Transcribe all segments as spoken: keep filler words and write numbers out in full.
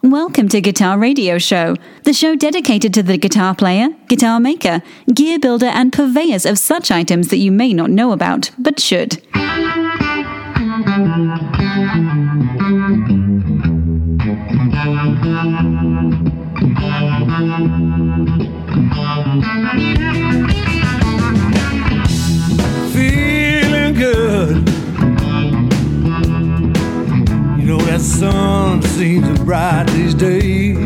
Welcome to Guitar Radio Show, the show dedicated to the guitar player, guitar maker, gear builder, and purveyors of such items that you may not know about, but should. Feeling good. You know that sun seems so bright these days.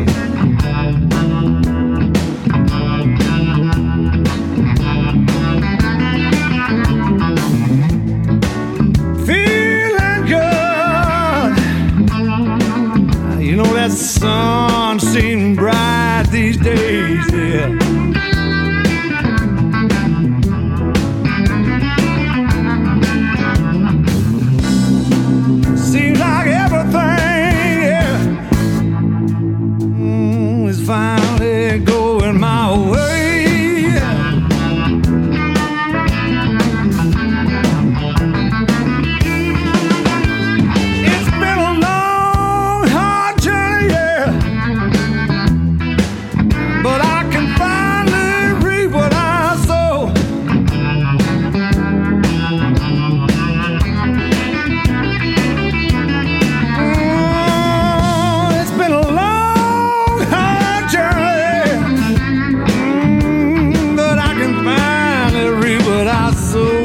Feeling good. You know that sun seems bright these days, yeah. Seems like everything, yeah, mm, is finally going my way. It's been a long, hard journey, yeah, but I can finally reap what I sow. Mm, it's been a long, hard journey, mm, but I can finally reap what I sow.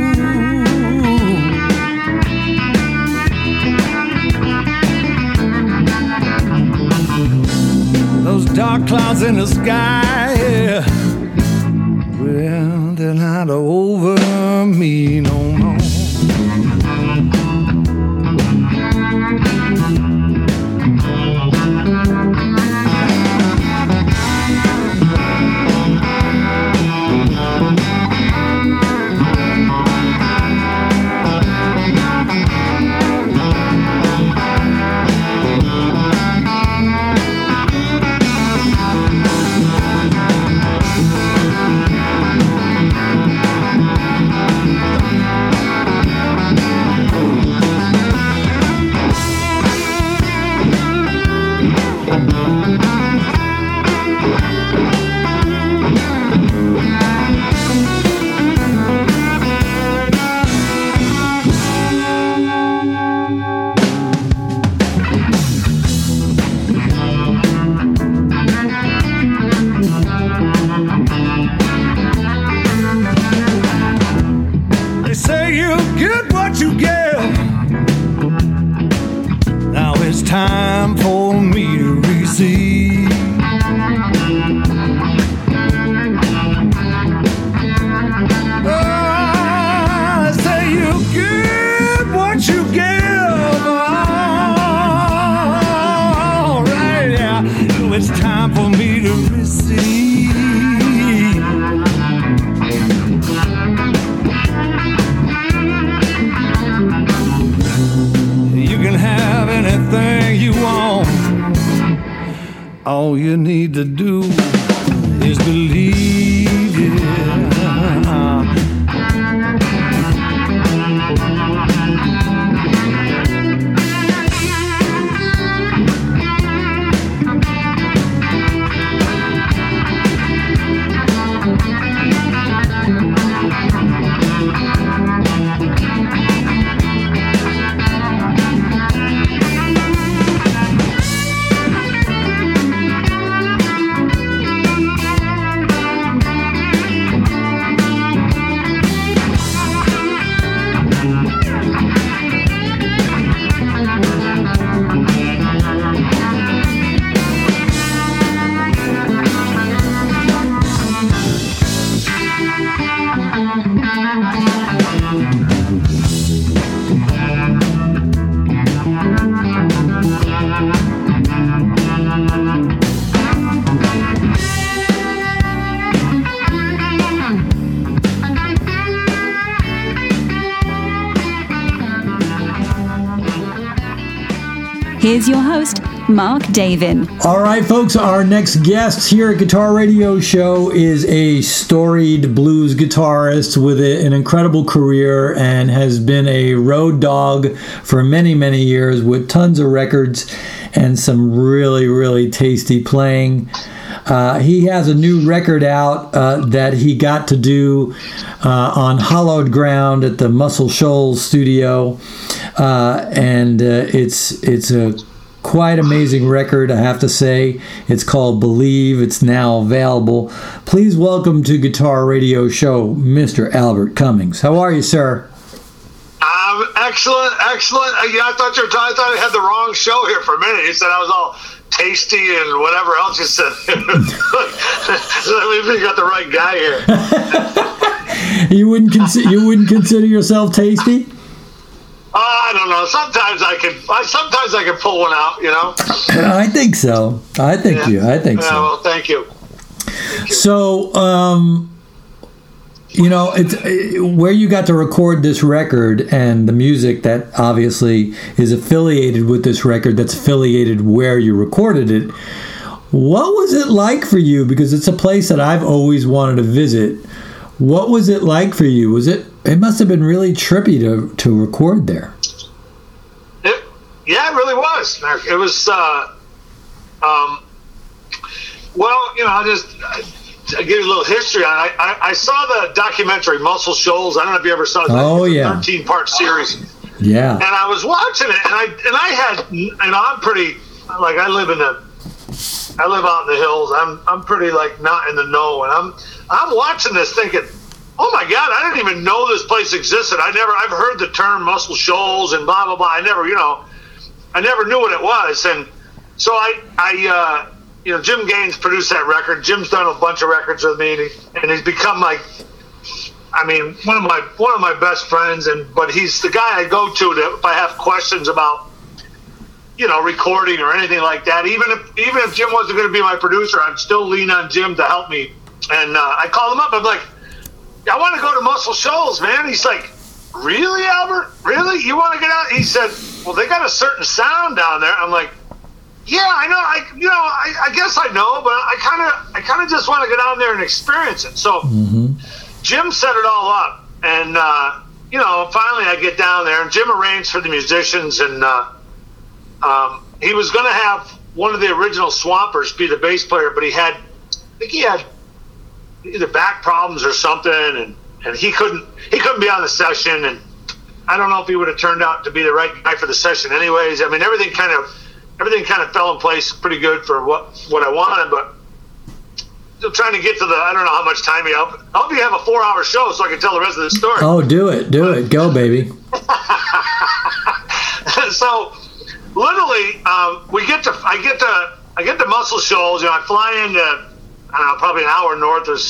Those dark clouds in the sky, yeah, well, they're not over me no more. They say you get what you give. Now it's time for me to receive. Oh, they say you get what you give. All right, yeah. Oh, it's time for me to receive. You can have anything you want. All you need to do is believe, yeah. Here's your host, Mark Davin. All right, folks, our next guest here at Guitar Radio Show is a storied blues guitarist with a, an incredible career and has been a road dog for many, many years with tons of records and some really, really tasty playing. Uh, he has a new record out uh, that he got to do uh, on hallowed ground at the Muscle Shoals studio, uh, and uh, it's it's a quite amazing record, I have to say. It's called Believe. It's now available. Please welcome to Guitar Radio Show, Mister Albert Cummings. How are you, sir? Um, excellent, excellent. I, I thought you were. I thought I had the wrong show here for a minute. You said I was all tasty and whatever else you said. Maybe you got the right guy here. you wouldn't consider you wouldn't consider yourself tasty? Uh, I don't know. Sometimes I can. I, sometimes I can pull one out. You know. I think so. I think yeah. you. I think yeah, so. Well, thank you. Thank you. So, um, you know, it's where you got to record this record and the music that obviously is affiliated with this record. That's affiliated where you recorded it. What was it like for you? Because it's a place that I've always wanted to visit. What was it like for you? Was it? It must have been really trippy to to record there. It, yeah, it really was. It was. Uh, um, well, you know, I just I, I give you a little history. I, I I saw the documentary Muscle Shoals. I don't know if you ever saw it. Oh it's a yeah, thirteen part series. Yeah. And I was watching it, and I and I had, and I'm pretty like I live in the, I live out in the hills. I'm I'm pretty like not in the know, and I'm I'm watching this thinking, oh my God, I didn't even know this place existed. I never, I've heard the term Muscle Shoals and blah, blah, blah. I never, you know, I never knew what it was. And so I, I, uh, you know, Jim Gaines produced that record. Jim's done a bunch of records with me, and, he, and he's become like, I mean, one of my, one of my best friends. And, but he's the guy I go to, to if I have questions about, you know, recording or anything like that. Even if, even if Jim wasn't going to be my producer, I'd still lean on Jim to help me. And uh, I called him up. I'm like, I want to go to Muscle Shoals, man. He's like, really, Albert? Really? You want to get out? He said, well, they got a certain sound down there. I'm like, yeah, I know. I, you know, I, I guess I know, but I kind of, I kind of just want to get down there and experience it. So mm-hmm. Jim set it all up, and uh, you know, finally I get down there, and Jim arranged for the musicians, and uh, um, he was going to have one of the original Swampers be the bass player, but he had, I think he had either back problems or something, and, and he couldn't he couldn't be on the session, and I don't know if he would have turned out to be the right guy for the session anyways. I mean, everything kind of everything kind of fell in place pretty good for what what I wanted, but still trying to get to the, I don't know how much time you have. I hope you have a four hour show so I can tell the rest of the story. Oh, do it, do it, go baby. So literally, um, we get to I get to I get to Muscle Shoals, you know, I fly into, I don't know, probably an hour north of,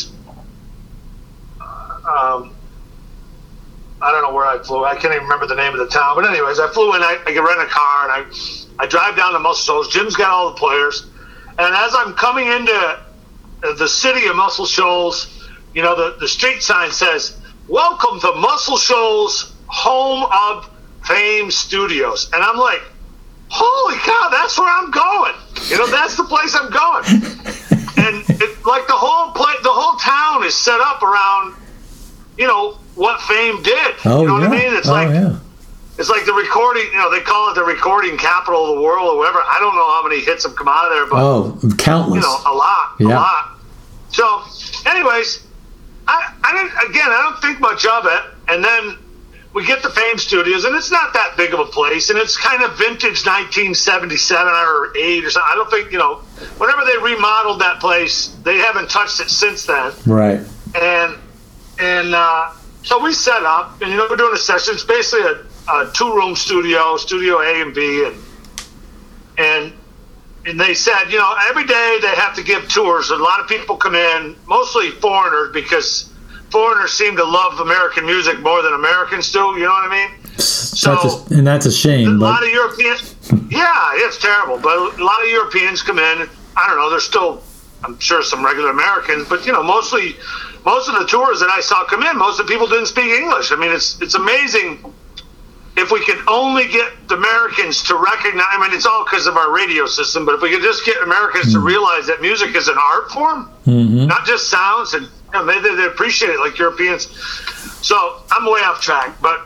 um, I don't know where I flew. I can't even remember the name of the town. But anyways, I flew in, I, I rent a car, and I, I drive down to Muscle Shoals. Jim's got all the players. And as I'm coming into the city of Muscle Shoals, you know, the, the street sign says, welcome to Muscle Shoals, home of Fame Studios. And I'm like, holy cow, that's where I'm going. You know, that's the place I'm going. And it, like the whole play, the whole town is set up around, you know, what Fame did. Oh, you know yeah. what I mean? It's oh, like yeah. it's like the recording. You know, they call it the recording capital of the world or whatever. I don't know how many hits have come out of there, but oh, countless. You know, a lot, yeah. a lot. So, anyways, I, I didn't. Again, I don't think much of it. And then we get to Fame Studios, and it's not that big of a place, and it's kind of vintage nineteen seventy-seven or eight or something. I don't think, you know, whenever they remodeled that place, they haven't touched it since then. Right. And and uh, so we set up, and you know, we're doing a session. It's basically a, a two-room studio, Studio A and B, and and and they said, you know, every day they have to give tours. A lot of people come in, mostly foreigners, because foreigners seem to love American music more than Americans do. You know what I mean? So, that's a, and that's a shame. A but... lot of Europeans, yeah, it's terrible. But a lot of Europeans come in. I don't know. There's still, I'm sure, some regular Americans, but you know, mostly, most of the tours that I saw come in, most of the people didn't speak English. I mean, it's it's amazing if we could only get the Americans to recognize, I mean, it's all because of our radio system, but if we could just get Americans mm-hmm. to realize that music is an art form, mm-hmm. not just sounds, and you know, maybe they appreciate it like Europeans. So I'm way off track, but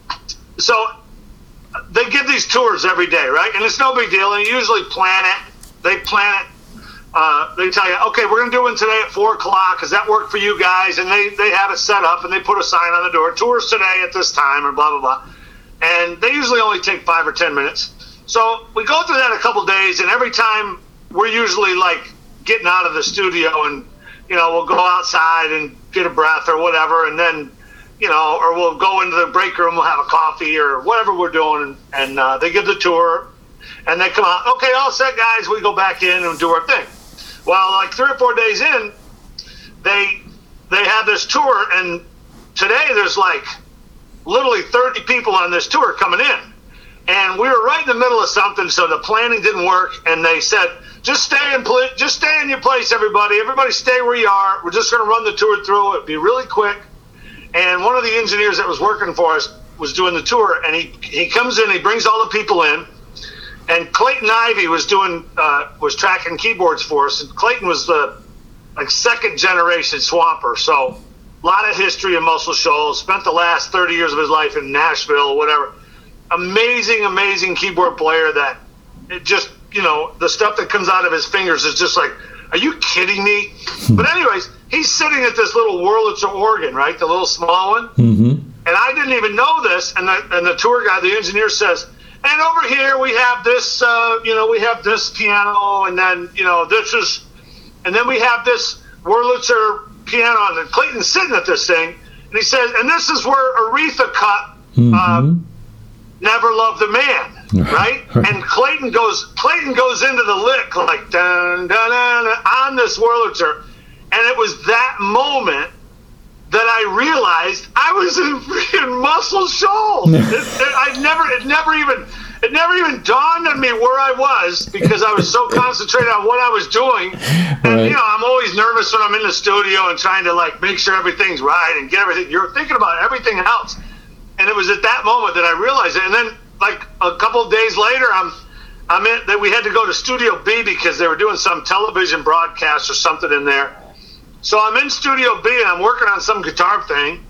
so they give these tours every day, right? And it's no big deal, and you usually plan it. They plan it. Uh, they tell you, okay, we're going to do one today at four o'clock. Does that work for you guys? And they, they have it set up, and they put a sign on the door, tours today at this time, and blah, blah, blah. And they usually only take five or ten minutes. So we go through that a couple days, and every time we're usually, like, getting out of the studio, and, you know, we'll go outside and get a breath or whatever, and then, you know, or we'll go into the break room, we'll have a coffee or whatever we're doing, and, and uh, they give the tour, and they come out, okay, all set, guys, we go back in and do our thing. Well, like three or four days in, they they have this tour, and today there's like literally thirty people on this tour coming in. And we were right in the middle of something, so the planning didn't work, and they said, just stay in pl- just stay in your place, everybody. Everybody stay where you are. We're just going to run the tour through. It'd be really quick. And one of the engineers that was working for us was doing the tour, and he, he comes in, he brings all the people in. And Clayton Ivey was doing uh, was tracking keyboards for us, and Clayton was the like second generation Swamper, so a lot of history in Muscle Shoals. Spent the last thirty years of his life in Nashville, whatever. Amazing, amazing keyboard player. That it just you know the stuff that comes out of his fingers is just like, are you kidding me? But anyways, he's sitting at this little Wurlitzer organ, right, the little small one, mm-hmm. and I didn't even know this. And the and the tour guy, the engineer, says, and over here we have this, uh, you know, we have this piano, and then, you know, this is, and then we have this Wurlitzer piano, and Clayton's sitting at this thing, and he says, and this is where Aretha cut mm-hmm. uh, Never Loved a Man, right? And Clayton goes, Clayton goes into the lick like dun dun dun, dun on this Wurlitzer, and it was that moment that I realized I was in freaking Muscle Shoals. it, it, I never, it never even, it never even dawned on me where I was because I was so concentrated on what I was doing. And right. you know, I'm always nervous when I'm in the studio and trying to like make sure everything's right and get everything. You're thinking about everything else, and it was at that moment that I realized it. And then, like a couple of days later, I'm, I'm in that we had to go to Studio B because they were doing some television broadcast or something in there. So I'm in Studio B, and I'm working on some guitar thing,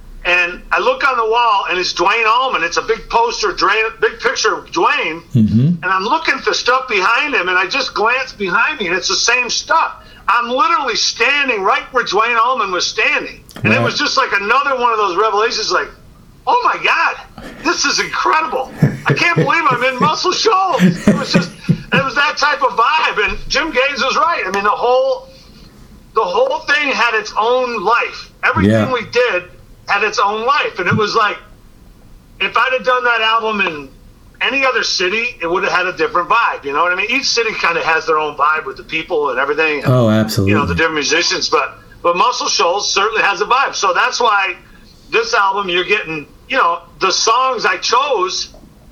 and I look on the wall, and it's Duane Allman. It's a big poster, big picture of Duane, mm-hmm. and I'm looking at the stuff behind him, and I just glance behind me, and it's the same stuff. I'm literally standing right where Duane Allman was standing, and right. it was just like another one of those revelations, like, oh, my God, this is incredible. I can't believe I'm in Muscle Shoals. It was just, it was that type of vibe, and Jim Gaines was right. I mean, the whole... The whole thing had its own life. Everything yeah. we did had its own life. And it was like, if I'd have done that album in any other city, it would have had a different vibe. You know what I mean? Each city kind of has their own vibe with the people and everything. And, oh, absolutely. You know, the different musicians. But, but Muscle Shoals certainly has a vibe. So that's why this album, you're getting, you know, the songs I chose,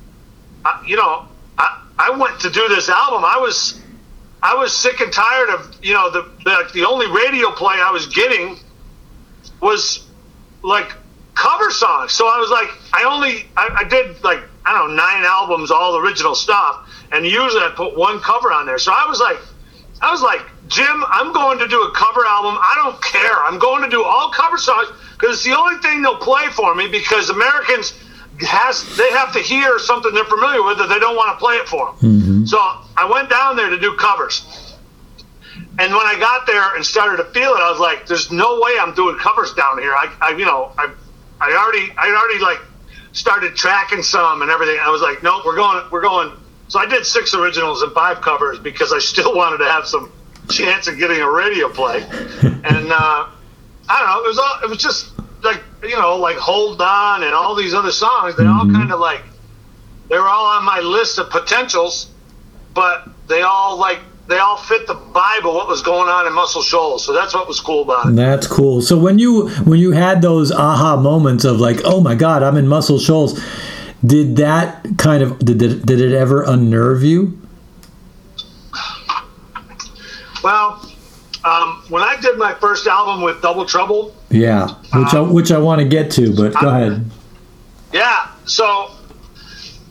I, you know, I, I went to do this album. I was... I was sick and tired of, you know, the, the the only radio play I was getting was like cover songs. So I was like, I only, I, I did like, I don't know, nine albums, all original stuff. And usually I put one cover on there. So I was like, I was like, Jim, I'm going to do a cover album. I don't care. I'm going to do all cover songs because it's the only thing they'll play for me because Americans has they have to hear something they're familiar with that they don't want to play it for them. Mm-hmm. So I went down there to do covers. And when I got there and started to feel it, I was like, there's no way I'm doing covers down here. I, I you know, I I already I already like started tracking some and everything. I was like, no, we're going we're going so I did six originals and five covers because I still wanted to have some chance of getting a radio play. And uh, I don't know, it was all it was just like, you know, like Hold On and all these other songs, they mm-hmm. all kind of like, they were all on my list of potentials, but they all like, they all fit the vibe of what was going on in Muscle Shoals. So that's what was cool about it. That's cool. So when you, when you had those aha moments of like, oh my God, I'm in Muscle Shoals, did that kind of, did it, did it ever unnerve you? Well, Um, when I did my first album with Double Trouble, yeah, which um, I which I want to get to, but go I, ahead. Yeah, so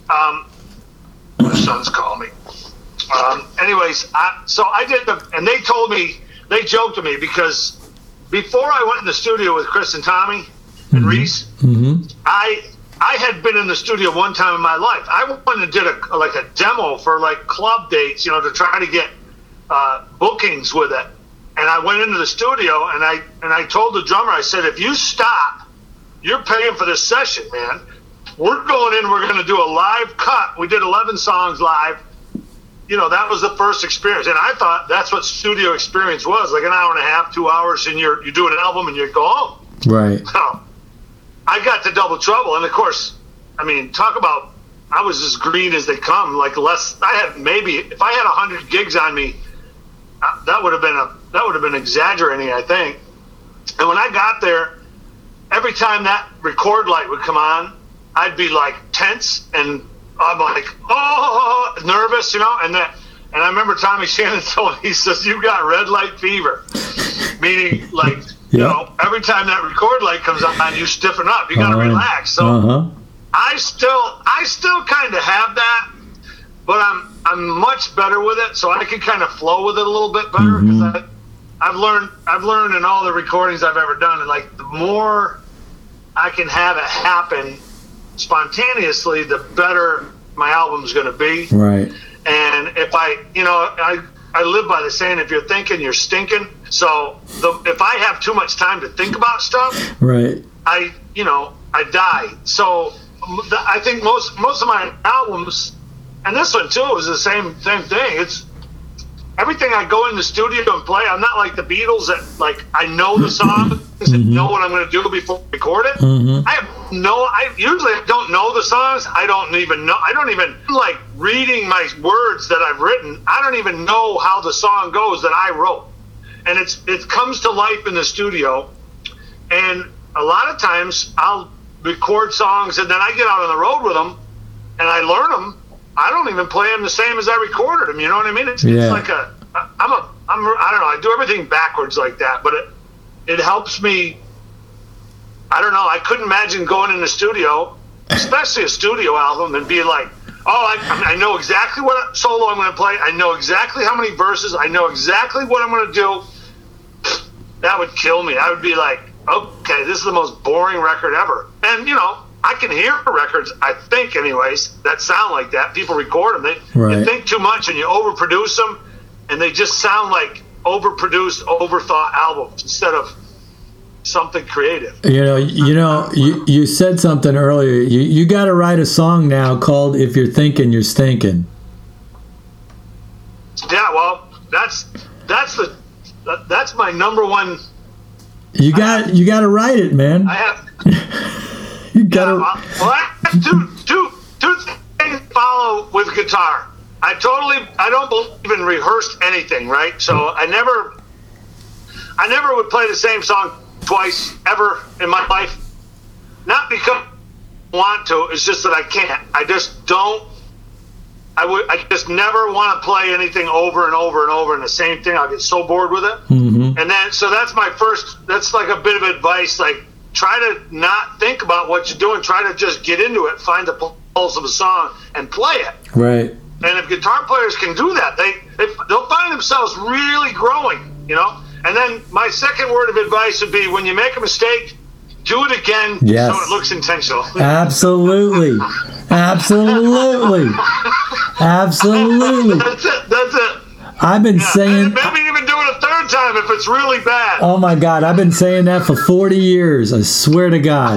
um, my son's calling me. Um, anyways, I, so I did the, and they told me, they joked to me because before I went in the studio with Chris and Tommy and mm-hmm. Reese, mm-hmm. I I had been in the studio one time in my life. I went and did a like a demo for like club dates, you know, to try to get uh, bookings with it. And I went into the studio and I and I told the drummer, I said, if you stop, you're paying for this session, man. We're going in, we're going to do a live cut. We did eleven songs live. You know, that was the first experience. And I thought that's what studio experience was, like an hour and a half, two hours, and you're, you do an album and you go home. Right. So I got to Double Trouble. And, of course, I mean, talk about, I was as green as they come. Like less, I had maybe, if I had one hundred gigs on me, uh, that would have been a, that would have been exaggerating, I think. And when I got there, every time that record light would come on, I'd be like tense and I'm like, oh, nervous, you know, and that, and I remember Tommy Shannon told me, he says, you got red light fever, meaning like, you yeah. know, every time that record light comes on, you stiffen up, you got to uh, relax. So uh-huh. I still, I still kind of have that, but I'm, I'm much better with it, so I can kind of flow with it a little bit better because mm-hmm. I, I've learned, I've learned in all the recordings I've ever done, and like the more I can have it happen spontaneously, the better my album's going to be. Right. And if I, you know, I I live by the saying, if you're thinking, you're stinking. So the, if I have too much time to think about stuff, right, I, you know, I die. So the, I think most most of my albums, and this one too, is the same same thing. It's everything I go in the studio and play. I'm not like the Beatles that like I know the songs mm-hmm. and know what I'm going to do before I record it. Mm-hmm. I have no. I usually don't know the songs. I don't even know. I don't even like reading my words that I've written. I don't even know how the song goes that I wrote, and it's it comes to life in the studio. And a lot of times I'll record songs and then I get out on the road with them and I learn them. I don't even play them the same as I recorded them. You know what I mean? It's, yeah. it's like a, I'm a, I'm, I don't know. I do everything backwards like that, but it, it helps me. I don't know. I couldn't imagine going in the studio, especially a studio album, and being like, oh, I, I know exactly what solo I'm going to play. I know exactly how many verses. I know exactly what I'm going to do. That would kill me. I would be like, okay, this is the most boring record ever. And, you know, I can hear records, I think anyways, that sound like that. People record them. They, right. You think too much and you overproduce them, and they just sound like overproduced, overthought albums instead of something creative. You know, you know, you, you said something earlier. You you got to write a song now called "If You're Thinking, You're Stinking." Yeah, well, that's that's the that, that's my number one. You got have, you got to write it, man. I have. You gotta. Yeah, well, well, I have two, two, two things to follow with guitar. I totally, I don't believe in rehearsed anything, right? So I never, I never would play the same song twice ever in my life. Not because I want to, it's just that I can't. I just don't. I would, I just never want to play anything over and over and over and the same thing. I'll get so bored with it. Mm-hmm. And then, so that's my first. That's like a bit of advice, like. Try to not think about what you're doing. Try to just get into it, find the pulse of a song, and play it. Right. And if guitar players can do that, they, they they'll find themselves really growing, you know. And then my second word of advice would be: when you make a mistake, do it again, yes. so it looks intentional. Absolutely, absolutely, absolutely. That's it. That's it. I've been yeah. saying. And maybe even do it a third time if it's really bad. Oh my God, I've been saying that for forty years. I swear to God.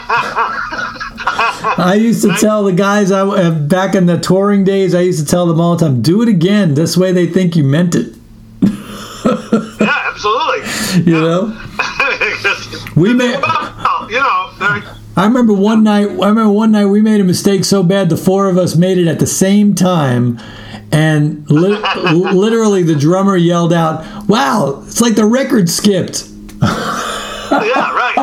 I used to tell the guys I back in the touring days. I used to tell them all the time, "Do it again. This way, they think you meant it." Yeah, absolutely. You know, we made. You know. I remember one night. I remember one night we made a mistake so bad the four of us made it at the same time. And li- literally the drummer yelled out, "Wow, it's like the record skipped." Yeah, right.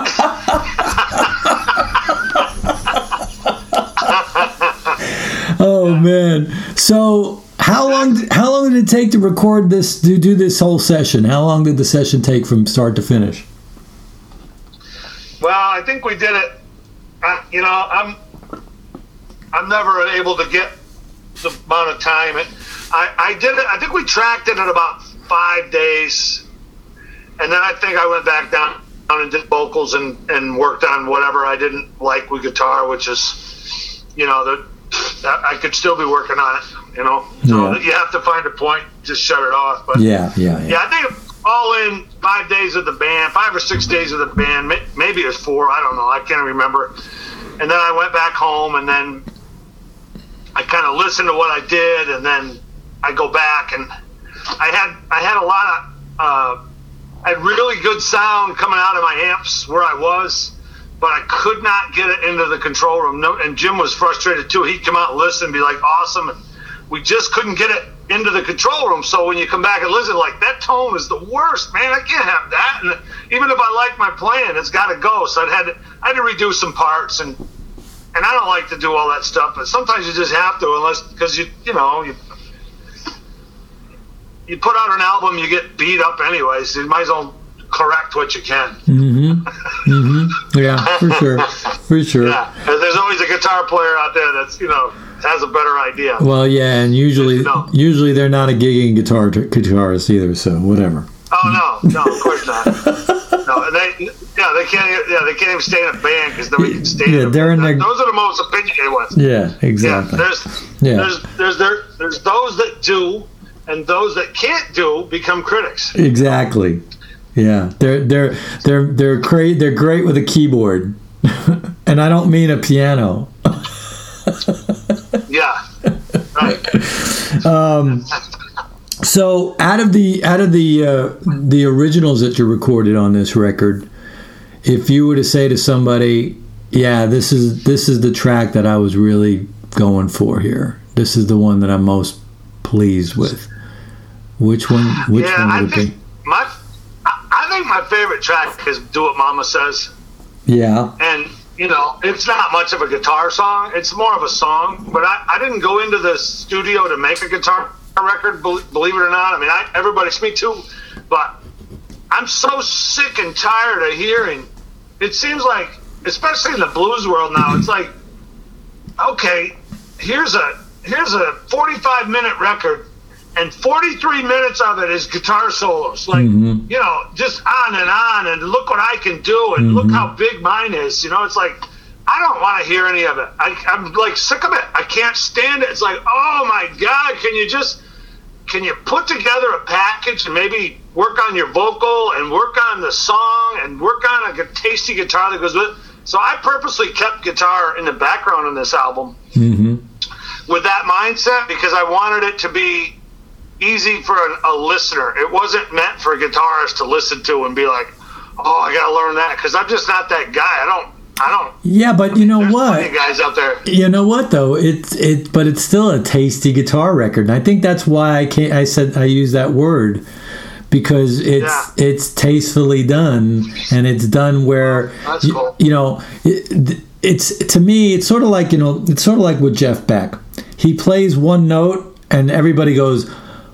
Oh man. So how long how long did it take to record this to do this whole session? How long did the session take from start to finish? Well, I think we did it uh, you know, I'm I'm never able to get the amount of time. It, I, I did it. I think we tracked it in about five days, and then I think I went back down and did vocals and, and worked on whatever I didn't like with guitar, which is, you know, the, I could still be working on it. You know, so yeah. you have to find a point, just shut it off. But yeah, yeah, yeah. yeah, I think all in five days of the band, five or six days of the band, maybe it was four. I don't know. I can't remember. And then I went back home, and then I kind of listened to what I did, and then I go back, and I had I had a lot of uh, I had really good sound coming out of my amps where I was, but I could not get it into the control room. No, and Jim was frustrated too. He'd come out and listen and be like, awesome, and we just couldn't get it into the control room. So when you come back and listen, like, that tone is the worst, man. I can't have that. And even if I like my playing, it's got to go. So I had to, I had to redo some parts, and and I don't like to do all that stuff, but sometimes you just have to, unless because you you know you you put out an album, you get beat up anyways. So you might as well correct what you can. Mm-hmm. Mm-hmm. Yeah, for sure, for sure. Yeah, there's always a guitar player out there that's you know. has a better idea. Well, yeah, and usually, no. usually they're not a gigging guitar guitarist either. So whatever. Oh no, no, of course not. No, and they, yeah, they can't, yeah, they can't even stay in a band because nobody can stay. Yeah, in they're in their. Those are the most opinionated ones. Yeah, exactly. Yeah, there's, yeah. there's, there's, there, there's those that do, and those that can't do become critics. Exactly. Yeah, they're they're they're they're great. They're great with a keyboard, and I don't mean a piano. Yeah. Right. Um, so out of the out of the uh, the originals that you recorded on this record, if you were to say to somebody, "Yeah, this is this is the track that I was really going for here. This is the one that I'm most pleased with." Which one? Which yeah, one I would it think be? my I think my favorite track is "Do What Mama Says." Yeah. And you know, it's not much of a guitar song. It's more of a song. But I, I didn't go into the studio to make a guitar record, believe it or not. I mean, I, everybody's me too. But I'm so sick and tired of hearing. It seems like, especially in the blues world now, it's like, okay, here's a here's a forty-five minute record, and forty-three minutes of it is guitar solos. Like, mm-hmm. you know, just on and on, and look what I can do, and mm-hmm. look how big mine is. You know, it's like, I don't want to hear any of it. I, I'm, like, sick of it. I can't stand it. It's like, oh, my God, can you just, can you put together a package and maybe work on your vocal and work on the song and work on a tasty guitar that goes with it? So I purposely kept guitar in the background on this album mm-hmm. with that mindset because I wanted it to be easy for an, a listener. It wasn't meant for a guitarist to listen to and be like, "Oh, I got to learn that," because I'm just not that guy. I don't. I don't. Yeah, but you know there's what? Plenty of guys out there. You know what though? It's it, but it's still a tasty guitar record, and I think that's why I can't. I said I use that word because it's yeah. it's tastefully done, and it's done where That's you, cool. you know it, it's to me. It's sort of like you know. It's sort of like with Jeff Beck. He plays one note, and everybody goes,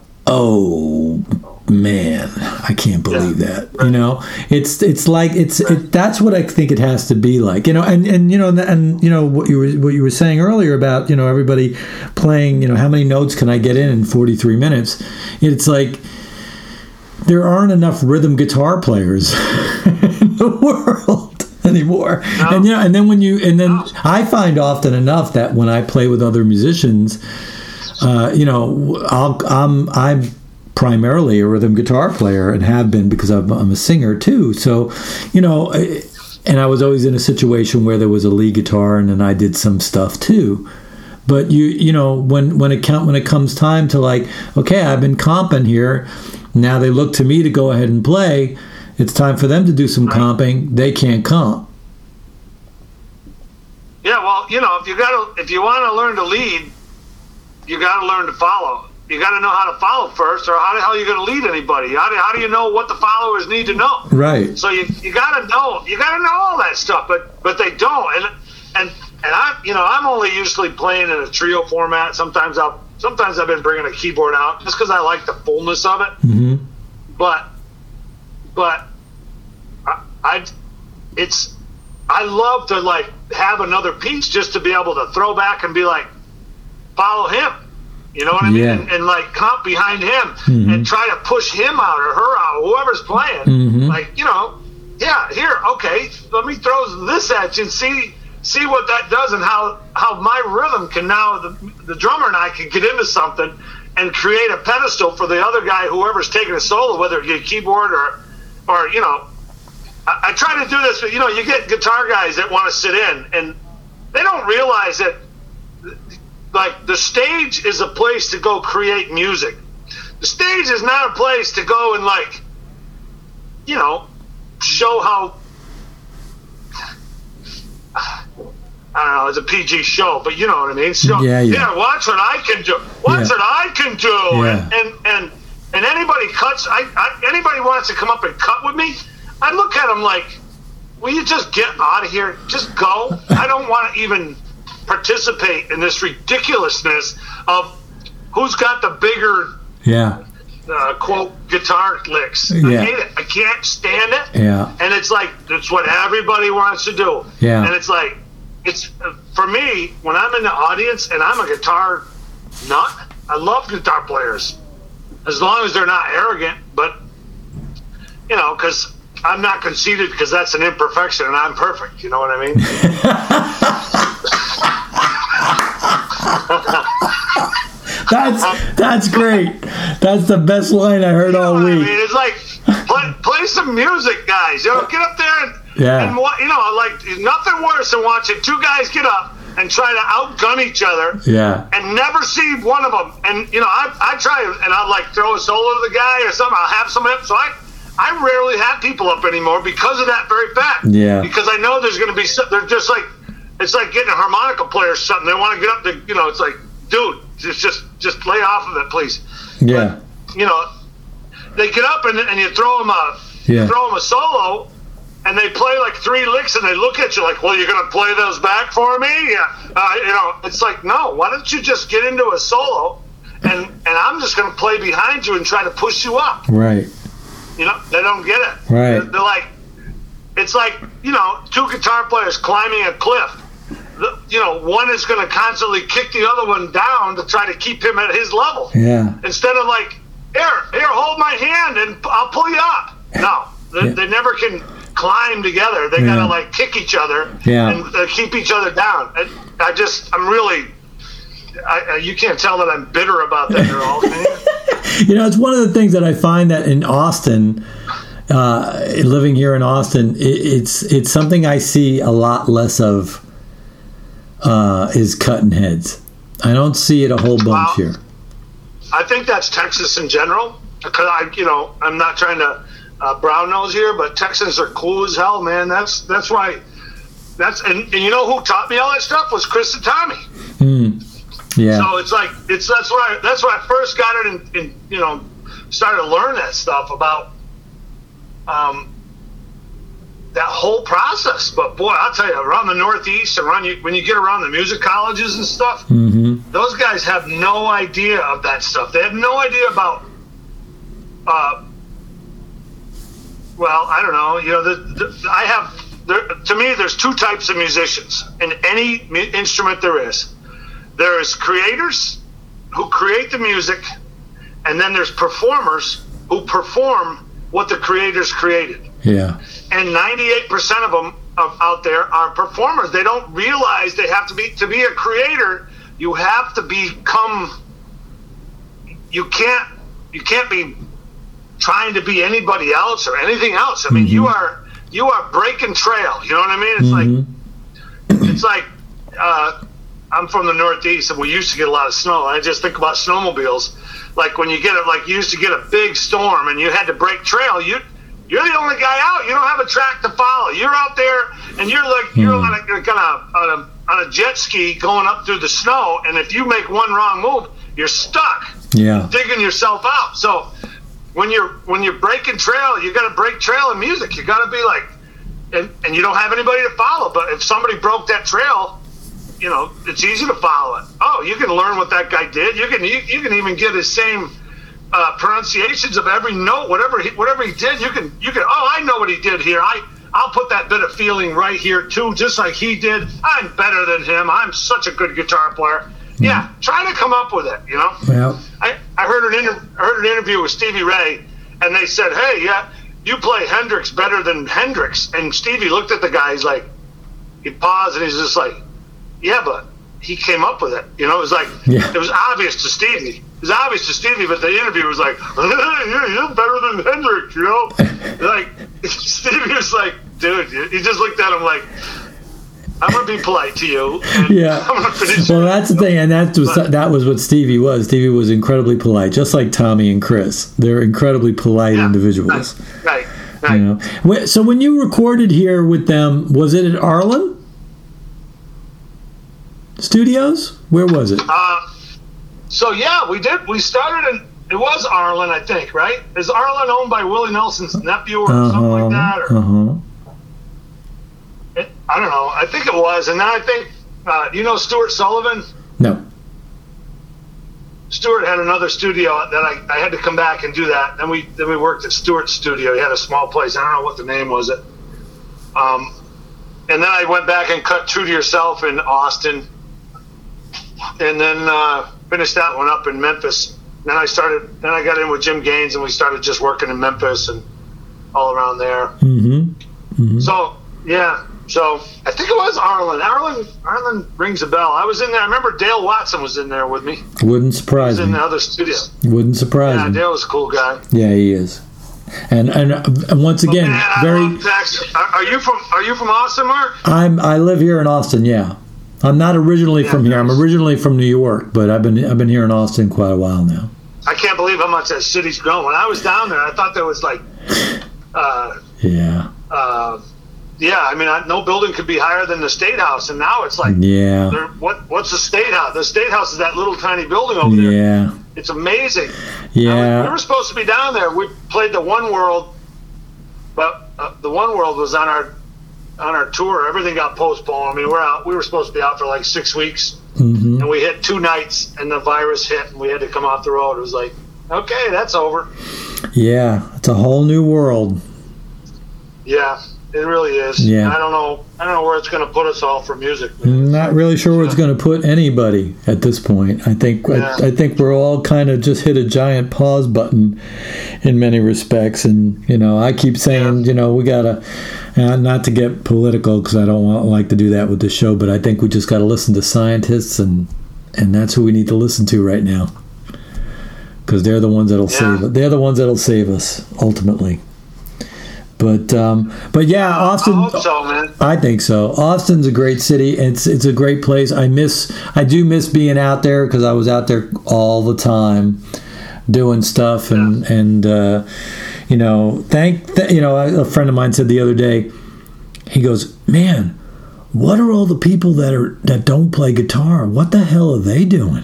"Oh man, I can't believe yeah, that." Right. You know, it's it's like it's right. it, that's what I think it has to be like. You know, and, and you know and, and you know what you were what you were saying earlier about you know everybody playing. You know, how many notes can I get in in forty-three minutes? It's like there aren't enough rhythm guitar players in the world anymore. No. And you know, and then when you and then no. I find often enough that when I play with other musicians. Uh, you know, I'll, I'm I'm primarily a rhythm guitar player and have been because I'm, I'm a singer too. So, you know, and I was always in a situation where there was a lead guitar and then I did some stuff too. But you you know when when it count when it comes time to like, okay, I've been comping here. Now they look to me to go ahead and play. It's time for them to do some comping. They can't comp. Yeah, well, you know, if you got to if you want to learn to lead. You got to learn to follow. You got to know how to follow first, or how the hell are you going to lead anybody? How do, how do you know what the followers need to know? Right. So you you got to know. You got to know all that stuff, but but they don't. And and and I you know I'm only usually playing in a trio format. Sometimes I'll sometimes I've been bringing a keyboard out just because I like the fullness of it. Mm-hmm. But but I, I it's I love to like have another piece just to be able to throw back and be like, follow him. You know what I mean? Yeah. And, and like comp behind him Mm-hmm. and try to push him out or her out, whoever's playing. Mm-hmm. Like, you know, yeah, here, okay, let me throw this at you and see see what that does and how, how my rhythm can now, the, the drummer and I can get into something and create a pedestal for the other guy, whoever's taking a solo, whether it be a keyboard or, or you know, I, I try to do this, but, you know, you get guitar guys that want to sit in and they don't realize that, like, the stage is a place to go create music. The stage is not a place to go and, like, you know, show how, I don't know, it's a P G show, but you know what I mean? Show, Yeah, yeah. yeah, watch what I can do. Watch Yeah. what I can do. Yeah. And, and, and, and anybody cuts, I, I, anybody wants to come up and cut with me, I look at them like, will you just get out of here? Just go. I don't want to even participate in this ridiculousness of who's got the bigger Yeah. uh, quote guitar licks. Yeah. I hate it. I can't stand it. Yeah. And it's like it's what everybody wants to do. Yeah. And it's like it's uh, for me when I'm in the audience and I'm a guitar nut. I love guitar players as long as they're not arrogant. But you know, because I'm not conceited because that's an imperfection and I'm perfect. You know what I mean? That's that's great. That's the best line I heard You know all what I week. mean? It's like play, play some music, guys. You know, get up there and, Yeah. and wa- you know, like nothing worse than watching two guys get up and try to outgun each other Yeah. and never see one of them. And you know, I I try and I'll like throw a solo to the guy or something. I'll have some. So I I rarely have people up anymore because of that very fact. Yeah. Because I know there's going to be some, they're just like it's like getting a harmonica player or something. They want to get up to you know. It's like, dude, just just just lay off of it, please. Yeah. You know, they get up and, and you throw them a Yeah. you throw them a solo, and they play like three licks, and they look at you like, "Well, you're gonna play those back for me?" Yeah, uh, you know, it's like, no. Why don't you just get into a solo, and and I'm just gonna play behind you and try to push you up. Right. You know, they don't get it. Right. They're, they're like, it's like you know, two guitar players climbing a cliff. The, you know, one is going to constantly kick the other one down to try to keep him at his level. Yeah. Instead of like, here, here, hold my hand and I'll pull you up. No, they, Yeah. they never can climb together. They Yeah. gotta like kick each other Yeah. and uh, keep each other down. I, I just, I'm really, I, I, you can't tell that I'm bitter about that at all. Can you? You know, it's one of the things that I find that in Austin, uh, living here in Austin, it, it's it's something I see a lot less of. Uh, is cutting heads. I don't see it a whole bunch Wow. here. I think that's Texas in general. Because I, you know, I'm not trying to uh, brown nose here, but Texans are cool as hell, man. That's that's why. That's and, and you know who taught me all that stuff was Chris and Tommy. Mm. Yeah. So it's like it's that's where I, that's where I first got it and, and you know started to learn that stuff about um that whole process. But boy, I'll tell you, around the Northeast, around you when you get around the music colleges and stuff, hmm those guys have no idea of that stuff. They have no idea about. Uh, well, I don't know. You know, the, the, I have. There, to me, there's two types of musicians in any mu- instrument there is. There's creators who create the music, and then there's performers who perform what the creators created. Yeah. And ninety-eight percent of them of, out there are performers. They don't realize they have to be to be a creator. You have to become. You can't. You can't be trying to be anybody else or anything else. I mean, Mhm. you are you are breaking trail. You know what I mean? It's Mhm. like it's like uh, I'm from the Northeast, and we used to get a lot of snow. I just think about snowmobiles. Like when you get it, like you used to get a big storm, and you had to break trail. You you're the only guy out. You don't have a track to follow. You're out there, and you're like you're Hmm. on a, like on a, on a on a jet ski going up through the snow. And if you make one wrong move, you're stuck. Yeah. Digging yourself out. So when you're when you're breaking trail, you got to break trail in music. You got to be like, and and you don't have anybody to follow. But if somebody broke that trail, you know it's easy to follow it. Oh, you can learn what that guy did. You can you, you can even get his same uh, pronunciations of every note, whatever he, whatever he did. You can you can. Oh, I know what he did here. I I'll put that bit of feeling right here too, just like he did. I'm better than him. I'm such a good guitar player. Mm-hmm. Yeah, try to come up with it, you know? Yeah. I, I heard an inter- I heard an interview with Stevie Ray, and they said, hey, yeah, you play Hendrix better than Hendrix. And Stevie looked at the guy, he's like, he paused, and he's just like, yeah, but he came up with it. You know, it was like, yeah. It was obvious to Stevie. It was obvious to Stevie, but the interview was like, yeah, you're better than Hendrix, you know? Like, Stevie was like, dude, he just looked at him like, I'm going to be polite to you. And yeah. I'm going to finish well, that's the thing, and that was that was what Stevie was. Stevie was incredibly polite, just like Tommy and Chris. They're incredibly polite yeah, individuals. Right, right, right. You know? So when you recorded here with them, was it at Arlen Studios? Where was it? Uh, so, yeah, we did. We started in, it was Arlen, I think, right? Is Arlen owned by Willie Nelson's nephew or uh-huh, something like that? Or, uh-huh. it, I don't know. I think it was. And then I think, uh, you know Stuart Sullivan? No. Stuart had another studio that I, I had to come back and do that. Then we then we worked at Stuart's studio. He had a small place. I don't know what the name was. It. Um, and then I went back and cut True to Yourself in Austin. And then uh, finished that one up in Memphis. Then I started. Then I got in with Jim Gaines, and we started just working in Memphis and all around there. Mm-hmm. Mm-hmm. So yeah. So I think it was Arlen. Arlen. Arlen rings a bell. I was in there. I remember Dale Watson was in there with me. Wouldn't surprise he was me. in the other studio. Wouldn't surprise yeah, me. Yeah, Dale was a cool guy. Yeah, he is. And and, and once again, Man, very. Are, are you from Are you from Austin, Mark? I'm. I live here in Austin. Yeah. I'm not originally yeah, from here. I'm nice. originally from New York, but I've been I've been here in Austin quite a while now. I can't believe how much that city's grown. When I was down there, I thought there was like, uh, yeah, uh, yeah. I mean, I, no building could be higher than the State House, and now it's like, yeah. What What's the State House? The State House is that little tiny building over there. Yeah, it's amazing. Yeah, we were supposed to be down there. We played the One World, but uh, the One World was on our. on our tour. Everything got postponed. I mean, we're out. We were supposed to be out for like six weeks, mm-hmm. and we hit two nights, and the virus hit, and we had to come off the road. It was like, okay, that's over. Yeah, it's a whole new world. Yeah, it really is. Yeah, I don't know. I don't know where it's going to put us all for music. I'm not really sure where it's going to put anybody at this point. I think yeah. I, I think we're all kind of just hit a giant pause button in many respects, and you know, I keep saying, yeah. you know, we gotta. And not to get political, because I don't want, like to do that with the show, but I think we just got to listen to scientists, and and that's who we need to listen to right now, because they're the ones that'll yeah. save us. They're the ones that'll save us ultimately. But um, but yeah, Austin. I hope so, man. I think so. Austin's a great city. It's it's a great place. I miss. I do miss being out there because I was out there all the time, doing stuff and yeah. and. Uh, You know, thank th- you know. A friend of mine said the other day, he goes, "Man, what are all the people that are that don't play guitar? What the hell are they doing?"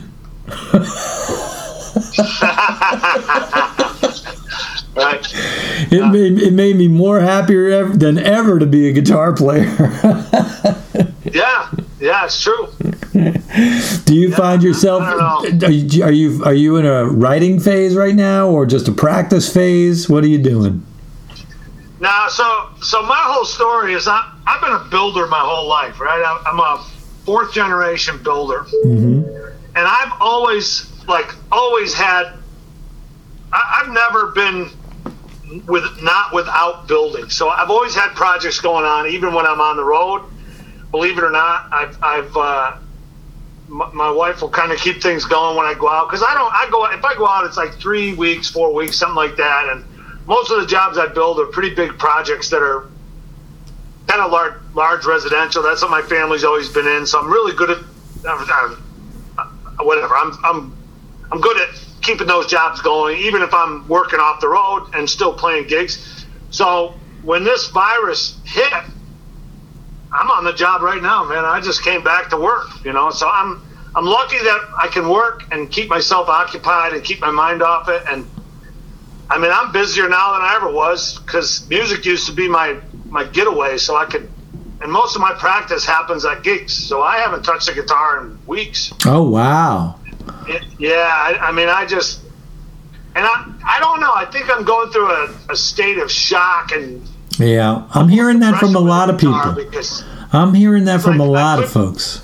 Right. It yeah. made it made me more happier ever, than ever to be a guitar player. yeah, yeah, it's true. Do you yeah, find yourself? I don't know. Are you, are you are you in a writing phase right now, or just a practice phase? What are you doing? Now, so so my whole story is I I've been a builder my whole life, right? I, I'm a fourth generation builder, mm-hmm. and I've always like always had. I, I've never been with not without building, so I've always had projects going on, even when I'm on the road. Believe it or not, I've I've. Uh, my wife will kind of keep things going when I go out, because I don't. I go if I go out, it's like three weeks, four weeks, something like that. And most of the jobs I build are pretty big projects that are kind of large, large residential. That's what my family's always been in. So I'm really good at uh, uh, whatever. I'm I'm I'm good at keeping those jobs going, even if I'm working off the road and still playing gigs. So when this virus hit, I'm on the job right now, man. I just came back to work, you know. So I'm I'm lucky that I can work and keep myself occupied and keep my mind off it. And I mean, I'm busier now than I ever was, because music used to be my my getaway. So I could, and most of my practice happens at gigs. So I haven't touched a guitar in weeks. Oh wow! It, yeah, I, I mean, I just, and I I don't know. I think I'm going through a, a state of shock and Yeah, I'm hearing that from a lot of people. Because I'm hearing that from like, a lot I of folks.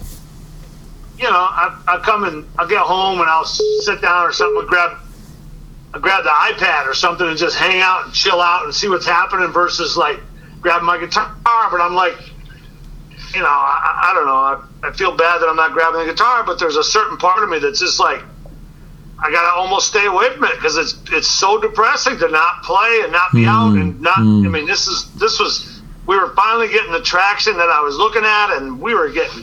You know, I I come and I'll get home and I'll sit down or something and grab I grab the iPad or something and just hang out and chill out and see what's happening versus like grab my guitar. But I'm like, you know, I, I don't know. I, I feel bad that I'm not grabbing the guitar, but there's a certain part of me that's just like, I gotta almost stay away from it because it's it's so depressing to not play and not be mm, out and not. Mm. I mean, this is this was we were finally getting the traction that I was looking at, and we were getting.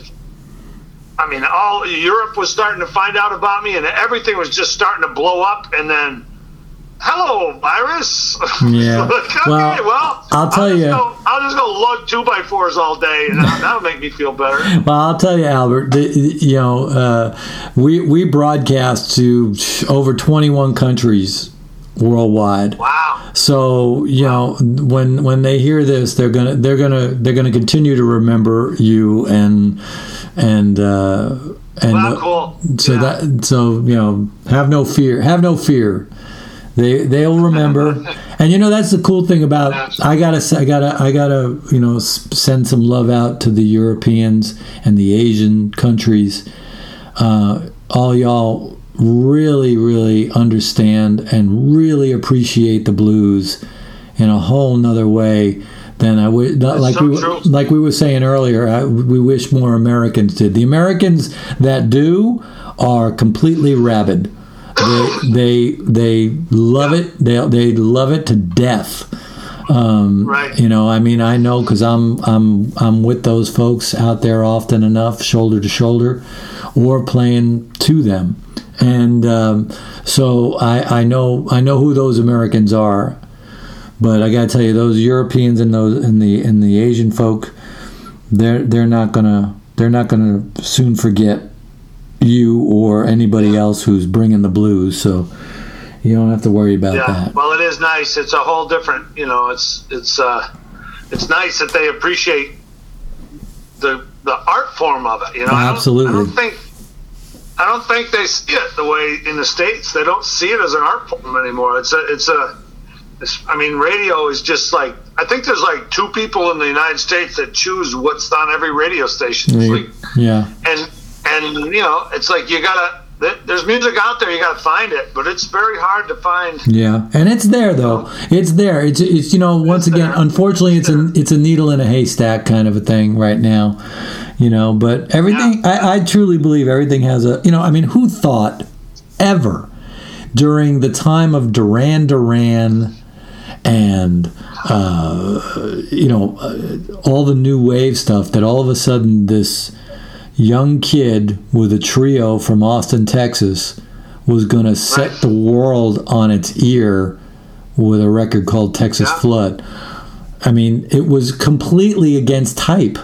I mean, all Europe was starting to find out about me, and everything was just starting to blow up. And then, hello, virus. Yeah. Like, okay, well, well, I'll tell I'll you. Go, I'll just go lug two by fours all day, and that'll make me feel better. Well, I'll tell you, Albert. The, you know, uh, we we broadcast to over twenty-one countries worldwide. Wow. So you wow. know, when when they hear this, they're gonna they're gonna they're gonna continue to remember you and and uh, and wow, cool. so yeah. that so you know, have no fear. Have no fear. They they'll remember, and you know that's the cool thing about I gotta I gotta I gotta you know send some love out to the Europeans and the Asian countries. Uh, all y'all really really understand and really appreciate the blues in a whole nother way than I would like so we true. like we were saying earlier. I, we wish more Americans did. The Americans that do are completely rabid. They they they love yeah. it. They they love it to death. Um, right. You know, I mean, I know because I'm I'm I'm with those folks out there often enough, shoulder to shoulder, or playing to them, and um, so I I know I know who those Americans are. But I gotta tell you, those Europeans and those and the and the Asian folk, they're they're not gonna they're not gonna soon forget you or anybody else who's bringing the blues, so you don't have to worry about yeah. that. Well, it is nice. It's a whole different, you know. It's it's uh, it's nice that they appreciate the the art form of it. You know, absolutely. I don't, I don't think I don't think they see it the way in the States. They don't see it as an art form anymore. It's a it's a it's, I mean, radio is just like I think there's like two people in the United States that choose what's on every radio station. Yeah. Like, yeah. And and you know, it's like you gotta. There's music out there, you gotta find it, but it's very hard to find. Yeah, and it's there though. It's there. It's it's you know once it's again, there. unfortunately, it's, it's a it's a needle in a haystack kind of a thing right now. You know, but everything. Yeah. I, I truly believe everything has a. You know, I mean, who thought ever during the time of Duran Duran and uh, you know uh, all the new wave stuff that all of a sudden this young kid with a trio from Austin, Texas, was going to set right. the world on its ear with a record called Texas yeah. Flood. I mean, it was completely against type.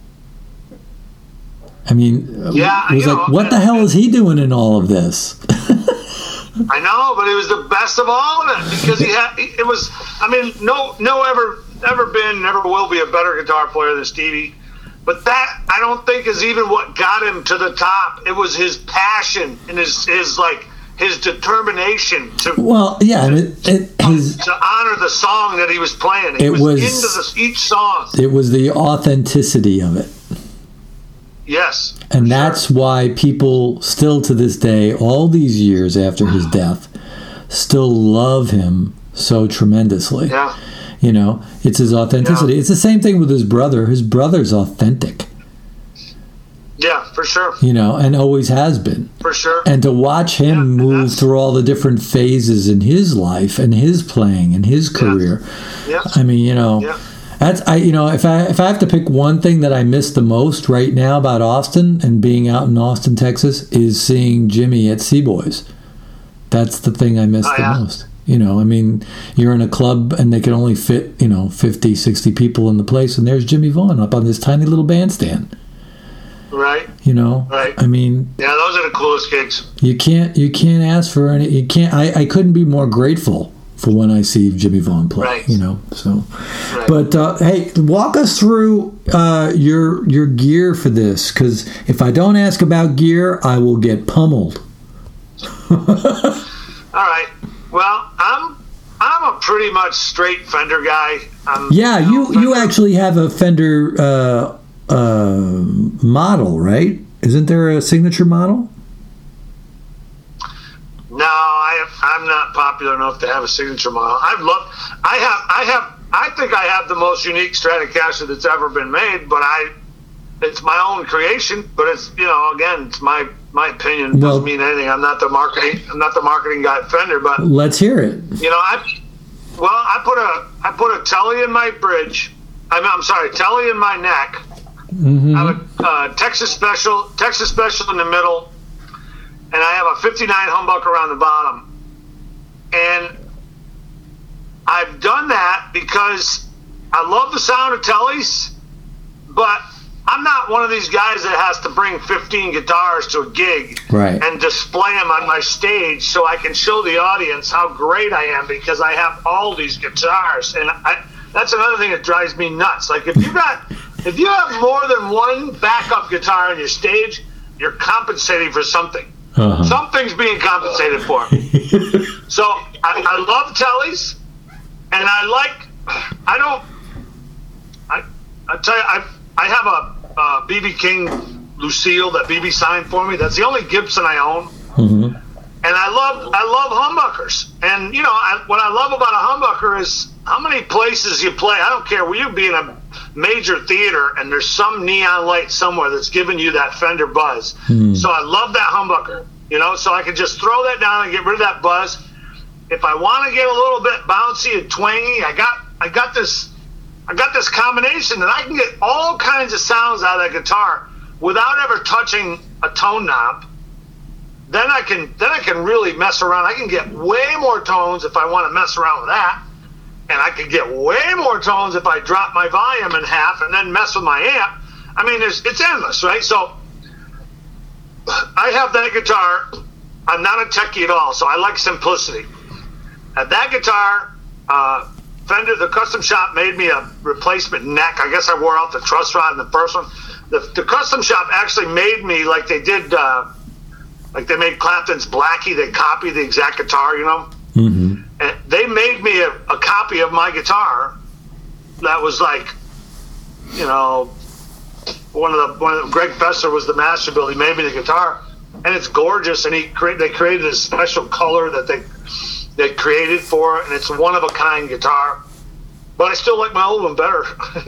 I mean, yeah, it was you like, know, what the hell is he doing in all of this? I know, but it was the best of all of it because he had. It was. I mean, no, no, ever, ever been, never will be a better guitar player than Stevie. But that, I don't think, is even what got him to the top. It was his passion and his, his like, his determination to well, yeah, to, it, it, his, to honor the song that he was playing. He it was, was into the, each song. It was the authenticity of it. Yes. And that's sure. why people still to this day, all these years after his death, still love him so tremendously. Yeah. You know, it's his authenticity. Yeah. It's the same thing with his brother. His brother's authentic. Yeah, for sure. You know, and always has been. For sure. And to watch him yeah, move through all the different phases in his life and his playing and his career. Yeah. I mean, you know, yeah. that's I. You know, if I if I have to pick one thing that I miss the most right now about Austin and being out in Austin, Texas, is seeing Jimmy at Seaboys. That's the thing I miss oh, the yeah. most. You know, I mean, you're in a club and they can only fit, you know, fifty, sixty people in the place, and there's Jimmy Vaughn up on this tiny little bandstand. Right. You know, right. I mean, yeah, those are the coolest gigs. You can't, you can't ask for any. You can't. I, I couldn't be more grateful for when I see Jimmy Vaughn play. Right. You know, so. Right. But uh, hey, walk us through uh, your your gear for this, because if I don't ask about gear, I will get pummeled. All right. Well, I'm I'm a pretty much straight Fender guy. I'm, Yeah, you know, you, you Fender- actually have a Fender uh, uh, model, right? Isn't there a signature model? No, I I'm not popular enough to have a signature model. I've loved. I have. I have. I think I have the most unique Stratocaster that's ever been made. But I, it's my own creation. But it's you know again, it's my my opinion. It Well- doesn't mean anything. I'm not the marketing. I'm not the marketing guy at Fender. But Let's hear it. you know, I well, I put a I put a Telly in my bridge. I'm, I'm sorry, Telly in my neck. Mm-hmm. I have a uh, Texas Special, Texas Special in the middle, and I have a fifty-nine humbucker on the bottom. And I've done that because I love the sound of Tellys, but I'm not one of these guys that has to bring fifteen guitars to a gig Right. and display them on my stage so I can show the audience how great I am because I have all these guitars. And I, that's another thing that drives me nuts. Like if you got, if you have more than one backup guitar on your stage, you're compensating for something. Uh-huh. Something's being compensated for. So I, I love Tellys, and I like. I don't. I I tell you, I I have a uh, B B King Lucille that B B signed for me. That's the only Gibson I own. Mm-hmm. And I love I love humbuckers. And you know I, what I love about a humbucker is how many places you play. I don't care. Will you be in a major theater and there's some neon light somewhere that's giving you that Fender buzz. Hmm. So I love that humbucker. You know, so I can just throw that down and get rid of that buzz. If I want to get a little bit bouncy and twangy, I got I got this I got this combination that I can get all kinds of sounds out of that guitar without ever touching a tone knob. Then I can then I can really mess around. I can get way more tones if I want to mess around with that. And I can get way more tones if I drop my volume in half and then mess with my amp. I mean, it's, it's endless, right? So I have that guitar. I'm not a techie at all, so I like simplicity. At that guitar, uh, Fender, the custom shop made me a replacement neck. I guess I wore out the truss rod in the first one. The, the custom shop actually made me like they did, uh, like they made Clapton's Blackie. They copied the exact guitar, you know? Mm-hmm. And they made me a, a copy of my guitar that was like, you know, one of the one of the, Greg Fessler was the master builder. He made me the guitar, and it's gorgeous. And he create they created a special color that they they created for it, and it's one of a kind guitar. But I still like my old one better.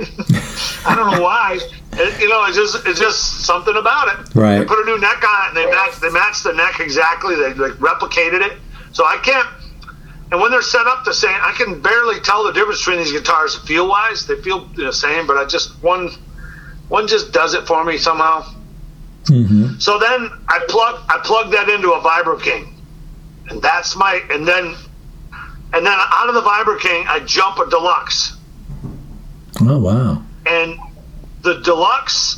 I don't know why. It, you know, it's just it's just something about it. Right. They put a new neck on it, and they matched they matched the neck exactly. They like replicated it, so I can't. And when they're set up the same, I can barely tell the difference between these guitars feel-wise. They feel the same, but I just one one just does it for me somehow. Mm-hmm. So then I plug I plug that into a Vibro King, and that's my and then and then out of the Vibro King I jump a Deluxe, Oh, wow. and the Deluxe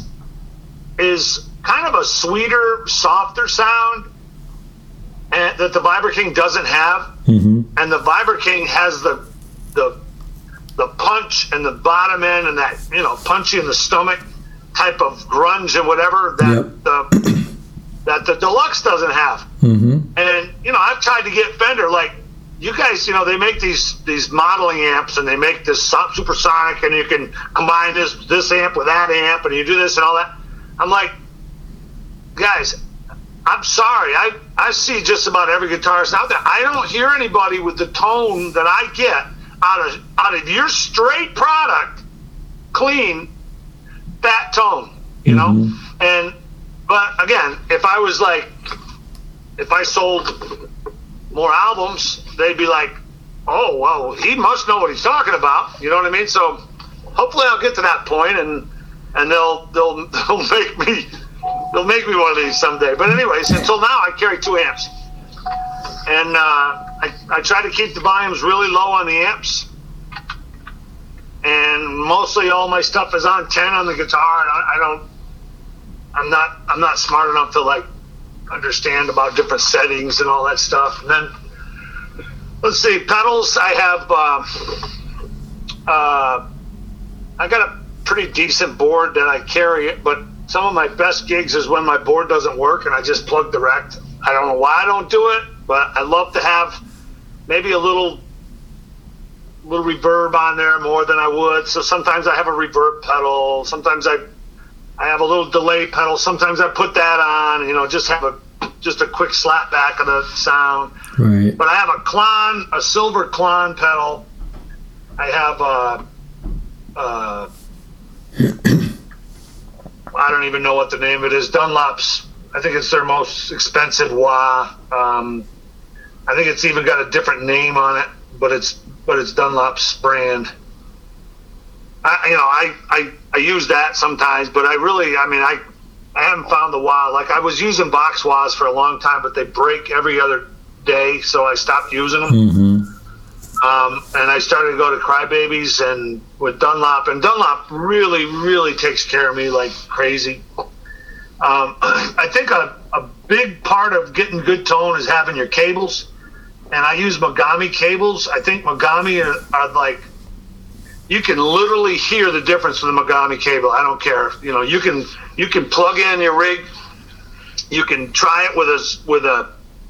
is kind of a sweeter, softer sound, and that the Vibro King doesn't have. Mm-hmm. And the Vibro King has the the the punch and the bottom end and that, you know, punchy in the stomach type of grunge and whatever that Yep. the that the Deluxe doesn't have. Mm-hmm. And you know, I've tried to get Fender, like, you guys, you know, they make these these modeling amps and they make this so- supersonic, and you can combine this this amp with that amp, and you do this and all that. I'm like, guys, I'm sorry. I, I see just about every guitarist out there. I don't hear anybody with the tone that I get out of out of your straight product, clean, fat tone, you know? Mhm. And but again, if I was like, if I sold more albums, they'd be like, oh, well, he must know what he's talking about. You know what I mean? So hopefully I'll get to that point, and and they'll they'll they'll make me they'll make me one of these someday. But anyways, until now I carry two amps, and uh, I I try to keep the volumes really low on the amps, and mostly all my stuff is on ten on the guitar, and I, I don't I'm not I'm not smart enough to like understand about different settings and all that stuff. And then let's see, pedals. I have uh, uh, I got a pretty decent board that I carry, but some of my best gigs is when my board doesn't work and I just plug direct. I don't know why I don't do it, but I love to have maybe a little little reverb on there more than I would. So sometimes I have a reverb pedal. Sometimes I I have a little delay pedal. Sometimes I put that on, you know, just have a just a quick slap back of the sound. Right. But I have a Klon, a silver Klon pedal. I have a, uh, I don't even know what the name of it is. Dunlop's. I think it's their most expensive wah. Um, I think it's even got a different name on it, but it's but it's Dunlop's brand. I, you know, I, I, I use that sometimes, but I really, I mean, I I haven't found the wah. Like, I was using box wahs for a long time, but they break every other day, so I stopped using them. Mm-hmm. Um, and I started to go to Crybabies and with Dunlop, and Dunlop really, really takes care of me like crazy. Um, I think a, a big part of getting good tone is having your cables, and I use Mogami cables. I think Mogami are, are like, you can literally hear the difference with the Mogami cable. I don't care. You know, you can you can plug in your rig. You can try it with a with a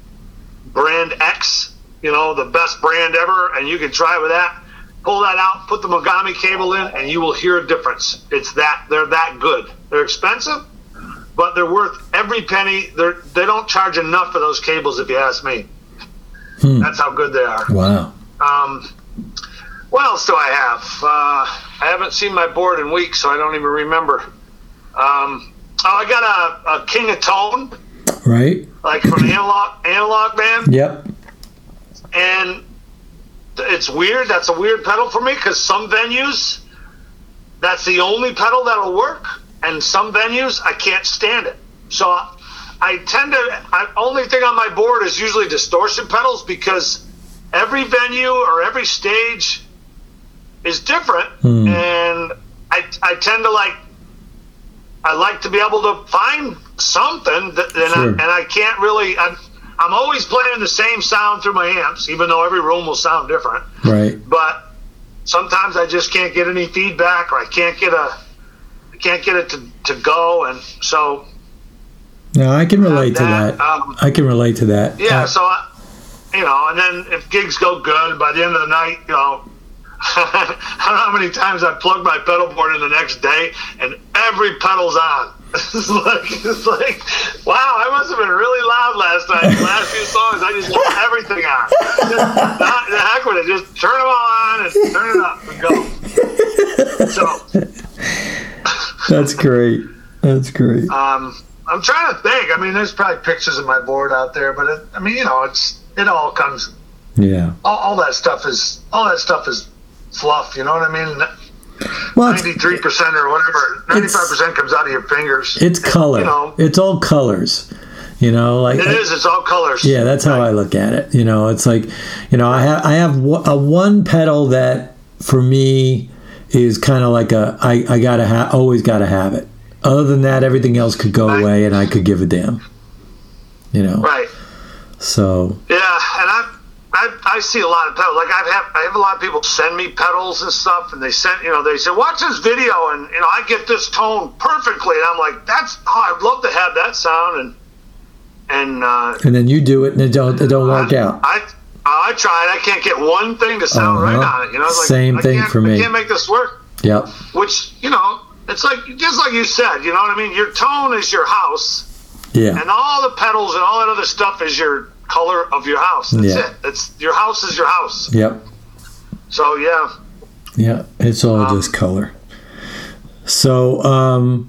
brand X. You know, the best brand ever, and you can try it with that. Pull that out, put the Mogami cable in, and you will hear a difference. It's that they're that good. They're expensive, but they're worth every penny. They're they don't charge enough for those cables, if you ask me. Hmm. That's how good they are. Wow. Um, what else do I have? Uh, I haven't seen my board in weeks, so I don't even remember. Um, oh, I got a, a King of Tone, Right. like from Analog Analog Band, Yep. and it's weird. That's a weird pedal for me because some venues, that's the only pedal that'll work, and some venues I can't stand it. So I tend to. I only thing on my board is usually distortion pedals because every venue or every stage is different, Hmm. and I I tend to like. I like to be able to find something that, and, Sure. I, and I can't really. I'm, I'm always playing the same sound through my amps, even though every room will sound different. Right. But sometimes I just can't get any feedback, or I can't get a, I can't get it to, to go, and so. No, I can relate to that, that. um, I can relate to that. Yeah, Uh, so I, you know, and then if gigs go good, by the end of the night, you know, I don't know how many times I plugged my pedal board in the next day, and every pedal's on. It's like, it's like, wow, I must have been really loud last night. The last few songs, I just left everything on. Just, not, the heck with it, just turn them all on and turn it up and go. So, That's great. That's great. um, I'm trying to think. I mean, there's probably pictures of my board out there, but it, I mean, you know, it's it all comes. Yeah. All, all that stuff is all that stuff is fluff. You know what I mean? Well, it's, Ninety-three percent or whatever, ninety-five percent comes out of your fingers. it's color. You know. It's all colors. You know, like It is. It's all colors. yeah, that's how I look at it. You know, it's like, you know, I have I have w- a one pedal that for me is kind of like a I I gotta ha- always gotta have it. Other than that, everything else could go Right. away, and I could give a damn. You know. Right. So Yeah, and I, I I see a lot of pedals. Like I have I have a lot of people send me pedals and stuff, and they send you know they say watch this video, and you know I get this tone perfectly, and I'm like that's oh I'd love to have that sound, and and uh, and then you do it, and it don't it don't work I, out. I I tried. I can't get one thing to sound Uh-huh. right on it. You know, it's like, Same I thing can't- for me. I can't make this work. Yep. Which you know, it's like just like you said. You know what I mean? Your tone is your house. Yeah. And all the pedals and all that other stuff is your color of your house. That's Yeah. it. It's your house is your house. Yep. So yeah. Yeah. It's all Um, just color. So um,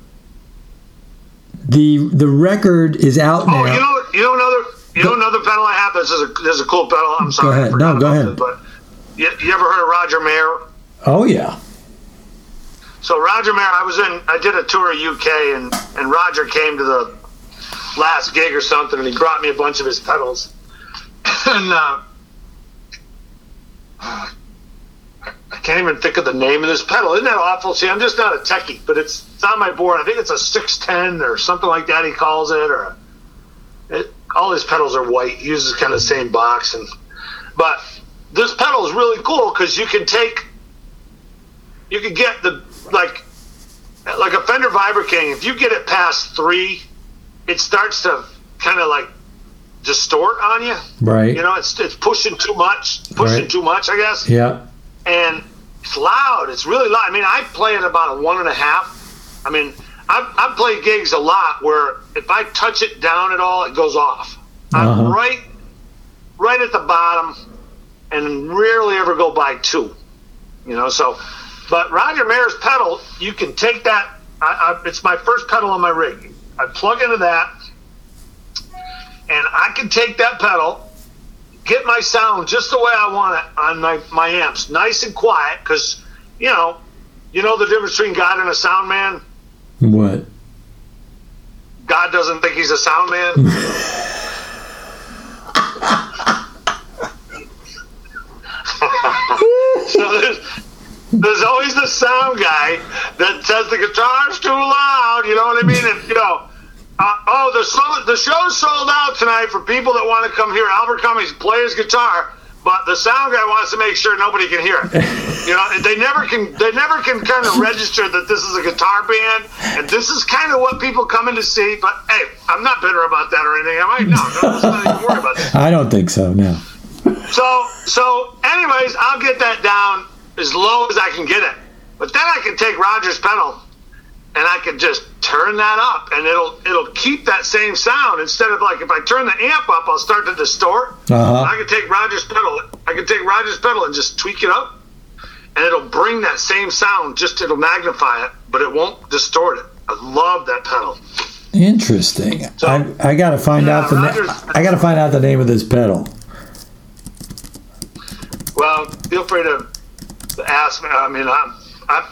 the the record is out Oh, now. you know, you know another, you know another pedal I have. This is a this is a cool pedal. I'm sorry. I ahead. forgot No, go about ahead. It, but you, you ever heard of Roger Mayer? Oh yeah. So Roger Mayer, I was in. I did a tour of U K, and and Roger came to the last gig or something, and he brought me a bunch of his pedals. and uh, I can't even think of the name of this pedal. Isn't that awful? See, I'm just not a techie, but it's, it's on my board. I think it's a six ten or something like that. He calls it, or it, all his pedals are white. He uses kind of the same box, and but this pedal is really cool because you can take, you can get the like, like a Fender Vibra King. If you get it past three, it starts to kind of like distort on you. Right. You know, it's it's pushing too much, pushing Right. too much, I guess. Yeah. and it's loud. It's really loud. I mean, I play at about a one and a half. I mean, I've, I've played gigs a lot where if I touch it down at all, it goes off. Uh-huh. I'm right, right at the bottom, and rarely ever go by two. You know, so, but Roger Mayer's pedal, you can take that. I, I, it's my first pedal on my rig. I plug into that, and I can take that pedal, get my sound just the way I want it on my, my amps, nice and quiet, because, you know, you know the difference between God and a sound man? What? God doesn't think he's a sound man. So there's, there's always the sound guy that says the guitar's too loud, you know what I mean? And, you know, uh, oh, the, sold, the show's sold out tonight for people that want to come hear Albert Cummings play his guitar, but the sound guy wants to make sure nobody can hear it. You know, they never can. They never can kind of register that this is a guitar band, and this is kind of what people come in to see. But hey, I'm not bitter about that or anything, am I? No, no, let's not even worry about that. I don't think so. No. So, so, anyways, I'll get that down as low as I can get it. But then I can take Roger's pedal, and I can just turn that up, and it'll it'll keep that same sound. Instead of, like, if I turn the amp up, I'll start to distort. Uh-huh. I can take Roger's pedal. I can take Roger's pedal and just tweak it up, and it'll bring that same sound. Just it'll magnify it, but it won't distort it. I love that pedal. Interesting. So, I I gotta find yeah, out the Roger's, na- I gotta find out the name of this pedal. Well, feel free to ask me. I mean, I, I,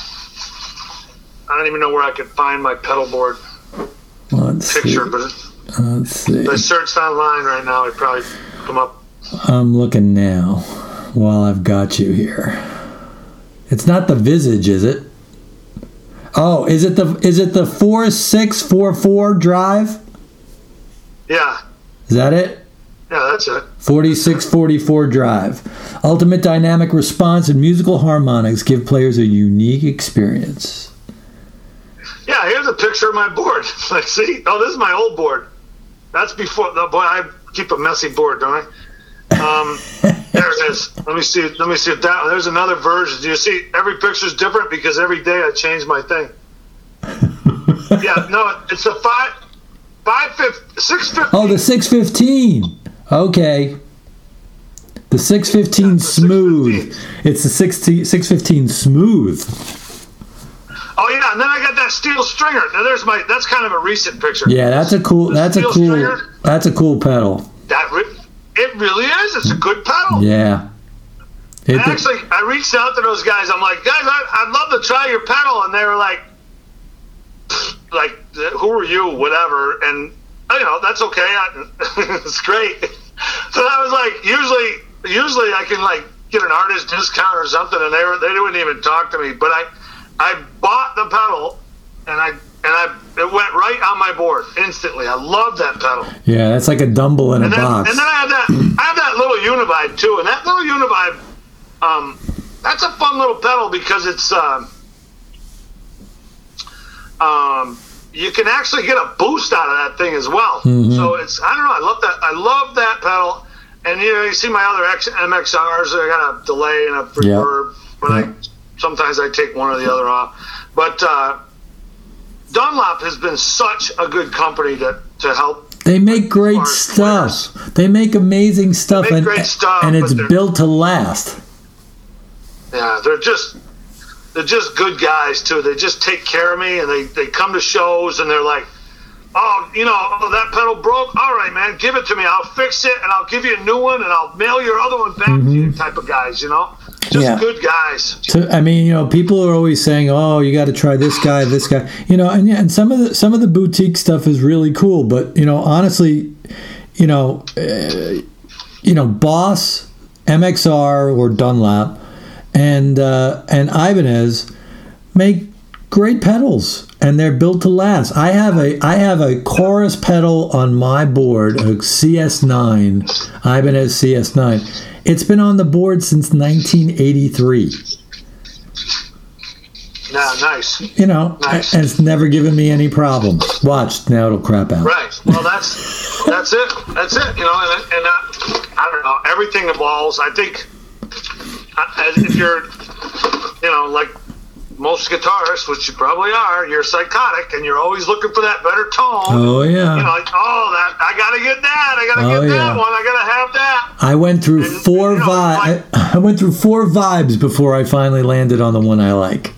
I don't even know where I could find my pedal board Let's picture, see. but Let's see. if I searched online right now, it'd probably come up. I'm looking now while I've got you here. It's not the Visage, is it? Oh, is it the is it the four six four four drive? Yeah, Is that it? yeah, that's it. forty-six forty-four drive. Ultimate dynamic response and musical harmonics give players a unique experience. Yeah, here's a picture of my board. Let's see. Oh, this is my old board. That's before. No, boy, I keep a messy board, don't I? Um, there it is. Let me see. Let me see if that. There's another version. Do you see? Every picture's different because every day I change my thing. Yeah, no, it's a five, five fifty, six fifty. Oh, the six fifteen. Okay. The six fifteen Yeah, the smooth. six fifteen. It's the sixteen, six fifteen smooth. Oh yeah, and then I got that steel stringer. Now there's my. That's kind of a recent picture. Yeah, that's a cool. The That's a steel cool. stringer? That's a cool pedal. That re- it really is. It's a good pedal. Yeah. It, And actually, I reached out to those guys. I'm like, guys, I, I'd love to try your pedal, and they were like, like, who are you? Whatever. And you know, that's okay. I, it's great. So I was like, usually, usually I can like get an artist discount or something, and they were they wouldn't even talk to me. But I, I bought the pedal, and I and I it went right on my board instantly. I love that pedal. yeah, that's like a Dumble in a And then, box. and then I have that I have that little Univibe too, and that little Univibe, um, that's a fun little pedal because it's um, um, you can actually get a boost out of that thing as well. Mhm. So it's I don't know, I love that I love that pedal, and you know you see my other X, M X Rs, I got a delay and a reverb, but Yeah. I sometimes I take one or the other off, but. Uh, Dunlop has been such a good company to, to help. They make great Smart stuff. players. They make amazing stuff, make and great stuff, and it's but they're- built to last. Yeah, they're just they're just good guys too. They just take care of me, and they, they come to shows, and they're like, oh, you know, oh, that pedal broke. All right, man, give it to me. I'll fix it, and I'll give you a new one, and I'll mail your other one back to you. Type of guys, you know, just Yeah. good guys. So I mean, you know, people are always saying, "Oh, you got to try this guy, this guy," you know, and yeah, and some of the some of the boutique stuff is really cool. But you know, honestly, you know, uh, you know, Boss, M X R, or Dunlop, and uh, and Ibanez make great pedals, and they're built to last. I have a I have a chorus pedal on my board, a C S nine, Ibanez C S nine. It's been on the board since nineteen eighty-three. Yeah, nice. You know, Nice. and it's never given me any problems. Watch, now it'll crap out. Right. Well, that's that's it. That's it. You know, and, and uh, I don't know. Everything evolves. I think as if you're, you know, like most guitarists, which you probably are, you're psychotic and you're always looking for that better tone. Oh, yeah. You know, like, oh, that I got to get that. I got to Oh, get yeah. that one. I got to have that. I went through And, four you know, vi- like- I, I went through four vibes before I finally landed on the one I like.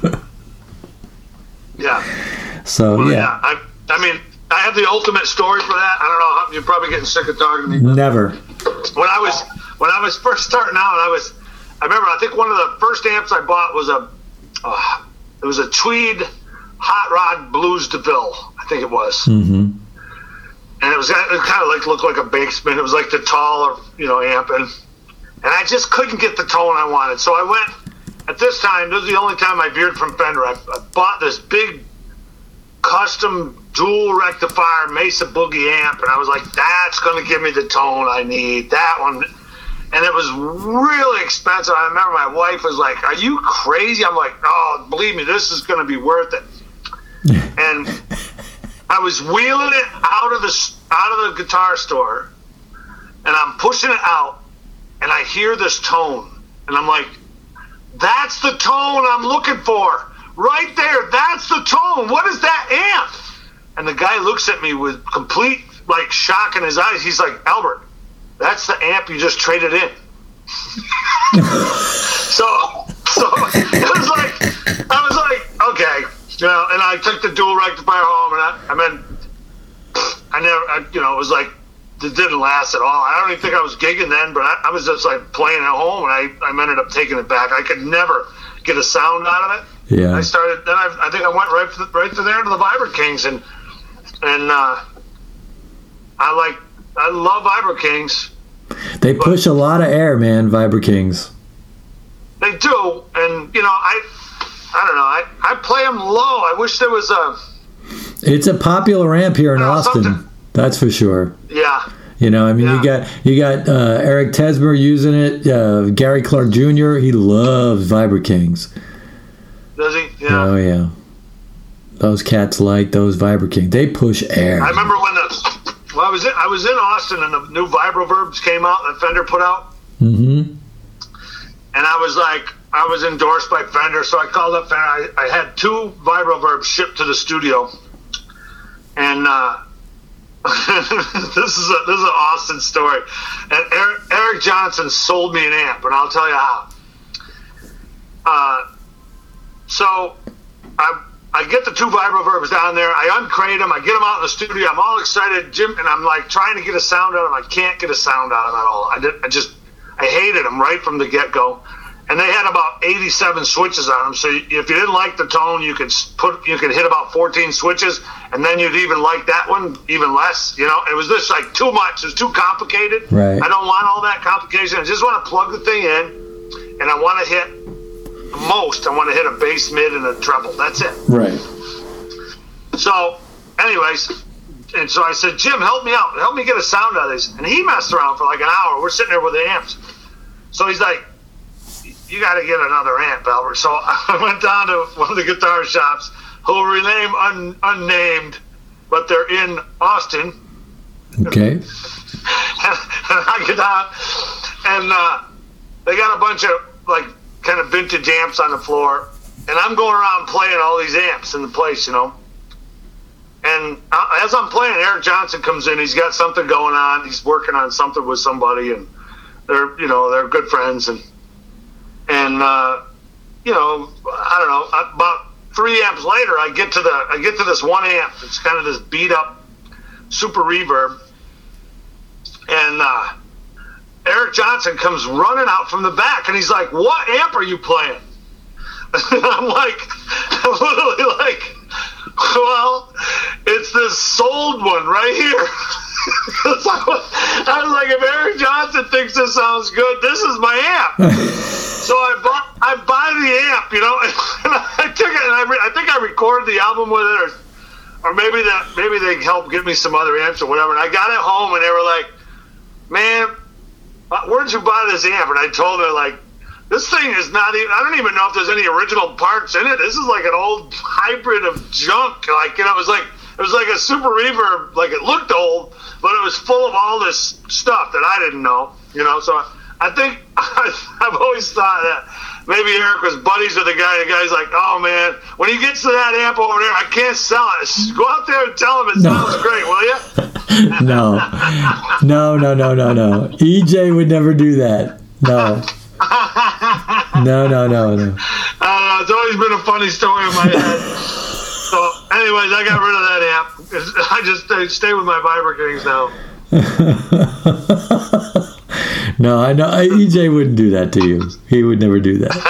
Yeah. So, Well, yeah. yeah. I, I mean, I have the ultimate story for that. I don't know how you're probably getting sick of talking to me. but Never. When I was when I was first starting out, I was I remember I think one of the first amps I bought was a uh, it was a Tweed Hot Rod Blues DeVille, I think it was. Mm-hmm. And it was it kind of like looked like a Banksman. It was like the taller, you know, amp, and and I just couldn't get the tone I wanted. So I went at this time. This was the only time I veered from Fender. I, I bought this big custom dual rectifier Mesa Boogie amp, and I was like, that's going to give me the tone I need. That one. And it was really expensive. I remember my wife was like, are you crazy? I'm like, oh, believe me, this is going to be worth it. And I was wheeling it out of the out of the guitar store, and I'm pushing it out, and I hear this tone, and I'm like, that's the tone I'm looking for. Right there, that's the tone. What is that amp? And the guy looks at me with complete, like, shock in his eyes. He's like, Albert, that's the amp you just traded in. so, so it was like, I was like, okay, you know, and I took the dual rectifier home, and I, I mean, I never, I, you know, it was like, it didn't last at all. I don't even think I was gigging then, but I, I was just like playing at home, and I, I ended up taking it back. I could never get a sound out of it. Yeah. I started, then I, I think I went right to, right to there to the Vibra Kings, and and uh, I like, I love Vibra Kings. They push a lot of air, man, Vibra Kings. They do, and you know, I, I don't know, I, I play them low. I wish there was a. It's a popular amp here in Uh, Austin. something- That's for sure. Yeah. You know, I mean, Yeah. you got you got uh, Eric Tesmer using it. Uh, Gary Clark Junior He loves Vibra Kings. Does he? Yeah. Oh yeah, those cats like those Vibra Kings. They push air. I remember when the well, I was in I was in Austin and the new Vibroverbs came out that Fender put out, Mm-hmm. and I was like, I was endorsed by Fender, so I called up Fender. I, I had two Vibroverbs shipped to the studio, and uh, this is a this is an Austin story. And Eric, Eric Johnson sold me an amp, and I'll tell you how. Uh, so I. I get the two Vibroverbs down there. I uncrate them. I get them out in the studio. I'm all excited, Jim, and I'm like trying to get a sound out of them. I can't get a sound out of them at all. I did. I just, I hated them right from the get-go. And they had about eighty-seven switches on them. So if you didn't like the tone, you could put, you could hit about fourteen switches, and then you'd even like that one even less. You know, it was just like too much. It was too complicated. Right. I don't want all that complication. I just want to plug the thing in, and I want to hit. Most, I want to hit a bass, mid, and a treble. That's it. Right. So, anyways, and so I said, Jim, help me out. Help me get a sound out of this. And he messed around for like an hour. We're sitting there with the amps. So he's like, you got to get another amp, Albert. So I went down to one of the guitar shops who will remain un- unnamed, but they're in Austin. Okay. and, and I get down, and uh, they got a bunch of, like, kind of vintage amps on the floor, and I'm going around playing all these amps in the place, you know. And as I'm playing, Eric Johnson comes in. He's got something going on. He's working on something with somebody, and they're, you know, they're good friends. And and uh, you know, I don't know. About three amps later, I get to the I get to this one amp. It's kind of this beat up super reverb, and uh, Eric Johnson comes running out from the back, and he's like, what amp are you playing? And I'm like, I'm literally like, well, it's this sold one right here. So I was like, if Eric Johnson thinks this sounds good, this is my amp. So I bought, I buy the amp, you know, and I took it, and I, re- I think I recorded the album with it, or, or maybe that, maybe they helped get me some other amps or whatever. And I got it home, and they were like, man, where'd you buy this amp? And I told her, like, this thing is not even, I don't even know if there's any original parts in it. This is like an old hybrid of junk. Like, you know, it was like, it was like a super reverb. Like, it looked old, but it was full of all this stuff that I didn't know, you know. So I I think I've always thought that maybe Eric was buddies with the guy. The guy's like, "Oh man, when he gets to that amp over there, I can't sell it. Go out there and tell him it No. sounds great, will you?" No, no, no, no, no, no. E J would never do that. No, no, no, no, no. Uh, it's always been a funny story in my head. So, anyways, I got rid of that amp. I just I stay with my Vibra Kings now. No, I know E J wouldn't do that to you. He would never do that.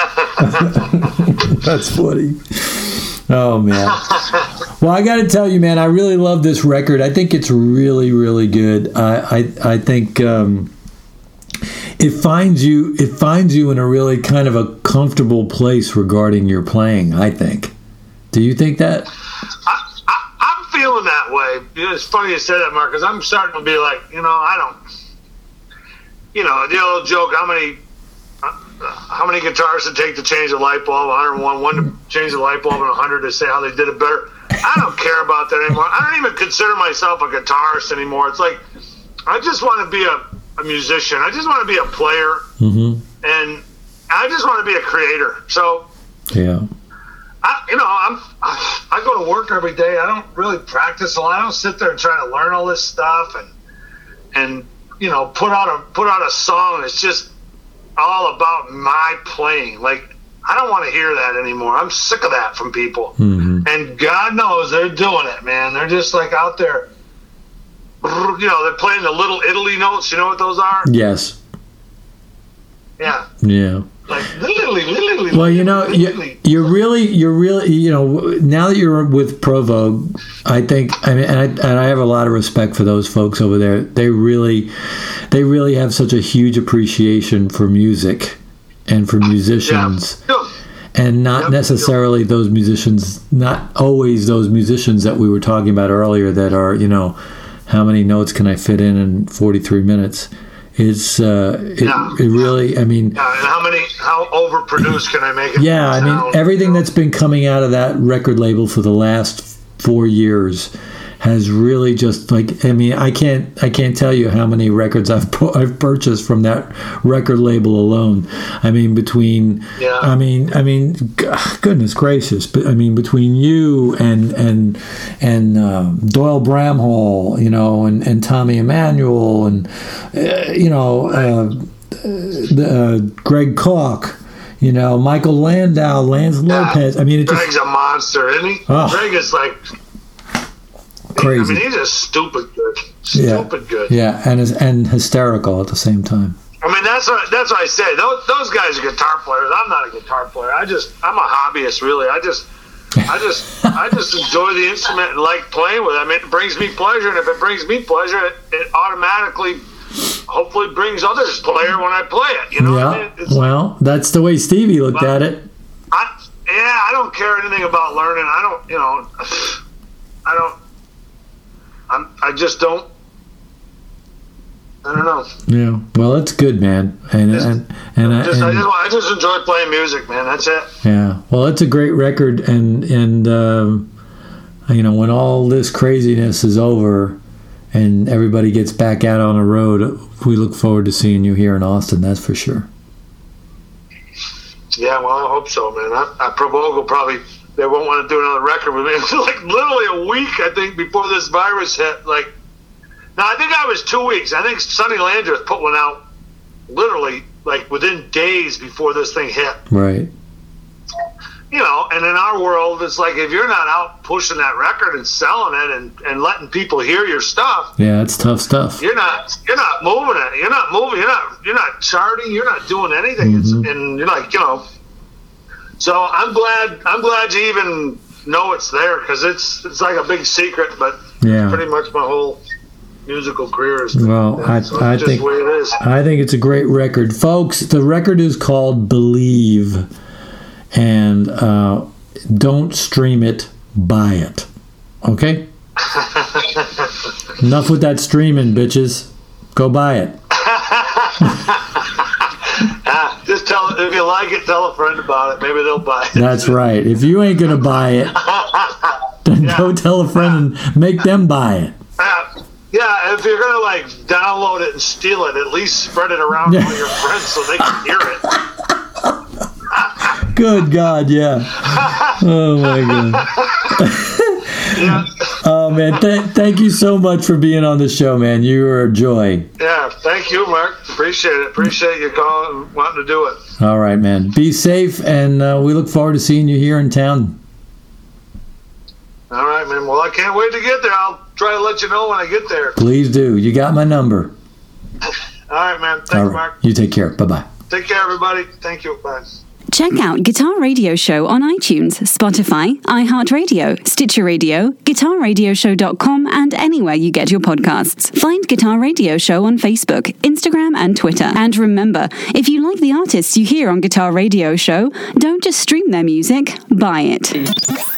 That's funny. Oh man. Well, I got to tell you, man, I really love this record. I think it's really, really good. I, I, I think um, it finds you, it finds you in a really kind of a comfortable place regarding your playing. I think. Do you think that? I, I, I'm feeling that way. You know, it's funny you say that, Mark, because I'm starting to be like, you know, I don't. You know, the old joke, how many uh, how many guitars it take to change a light bulb? one hundred one, one to change the light bulb, and one hundred to say how they did it better. I don't care about that anymore. I don't even consider myself a guitarist anymore. It's like, I just want to be a, a musician. I just want to be a player. Mm-hmm. And I just want to be a creator. So, yeah. I, you know, I'm, I, I go to work every day. I don't really practice a lot. I don't sit there and try to learn all this stuff and, and, you know, put out a put out a song that's just all about my playing. Like, I don't want to hear that anymore. I'm sick of that from people. Mm-hmm. And God knows they're doing it, man. They're just like out there, you know, they're playing the Little Italy notes. You know what those are? Yes. Yeah. Yeah. Like, literally, literally. Well, you know, you, you're really, you're really, you know, now that you're with Provo, I think, I mean, and I, and I have a lot of respect for those folks over there. They really, they really have such a huge appreciation for music and for musicians. Yeah. And not Yep. necessarily those musicians, not always those musicians that we were talking about earlier that are, you know, how many notes can I fit in in forty-three minutes? It's uh, it, Yeah. it really, I mean, Yeah, and how many, how overproduced can I make it? yeah, I mean, sound, everything you know? that's been coming out of that record label for the last four years has really just like, I mean, I can't, I can't tell you how many records I've pu- I've purchased from that record label alone. I mean, between, Yeah. I mean, I mean, g- goodness gracious, but I mean, between you and and and uh, Doyle Bramhall, you know, and, and Tommy Emmanuel, and uh, you know, uh, the, uh, Greg Koch. You know, Michael Landau, Lance Lopez. I mean, it just Greg's a monster, isn't he? Oh. Greg is like crazy. I mean, he's just stupid good. Yeah. Stupid good. Yeah, and is, and hysterical at the same time. I mean, that's what that's what I say. Those those guys are guitar players. I'm not a guitar player. I just I'm a hobbyist, really. I just I just I just enjoy the instrument and like playing with it. I mean, it brings me pleasure, and if it brings me pleasure, it, it automatically, hopefully, brings others pleasure when I play it. You know, Yeah. what I mean? It's, Well, that's the way Stevie looked Well, at it. I, yeah, I don't care anything about learning. I don't, you know, I don't. I'm, I just don't. I don't know. Yeah. Well, it's good, man. And Just- and and, I, Just, I and just, I just enjoy playing music, man. That's it. yeah. Well, it's a great record, and and um, you know, when all this craziness is over, and everybody gets back out on the road, we look forward to seeing you here in Austin. That's for sure. Yeah, well, I hope so, man. I, I Provoke will probably, they won't want to do another record with me. Like literally a week, I think, before this virus hit. Like, no, I think I was two weeks. I think Sonny Landreth put one out literally like within days before this thing hit. Right. You know, and in our world, it's like if you're not out pushing that record and selling it and, and letting people hear your stuff, Yeah, it's tough stuff. you're not you're not moving it. You're not moving. You're not you're not charting. You're not doing anything. It's, and you're like, you know. So I'm glad I'm glad you even know it's there because it's it's like a big secret. But Yeah. pretty much my whole musical career is. Well, I- so I it's just think- the way it is. I think it's a great record. Folks, the record is called Believe. And uh, don't stream it, buy it. Okay? Enough with that streaming, bitches. Go buy it. Ah, just tell if you like it, tell a friend about it. Maybe they'll buy it. That's right. If you ain't going to buy it, then go tell a friend and make them buy it. Ah, Yeah, if you're gonna like download it and steal it, at least spread it around to all your friends so they can hear it. Good God, yeah. Oh my God. Yeah. Oh man, th- thank you so much for being on the show, man. You are a joy. Yeah, thank you, Mark. Appreciate it. Appreciate you calling, wanting to do it. All right, man. Be safe, and uh, we look forward to seeing you here in town. All right, man. Well, I can't wait to get there. I'll try to let you know when I get there. Please do. You got my number. All right, man. Thanks, All right. Mark. You take care. Bye-bye. Take care, everybody. Thank you. Bye. Check out Guitar Radio Show on iTunes, Spotify, iHeartRadio, Stitcher Radio, guitar radio show dot com, and anywhere you get your podcasts. Find Guitar Radio Show on Facebook, Instagram, and Twitter. And remember, if you like the artists you hear on Guitar Radio Show, don't just stream their music, buy it.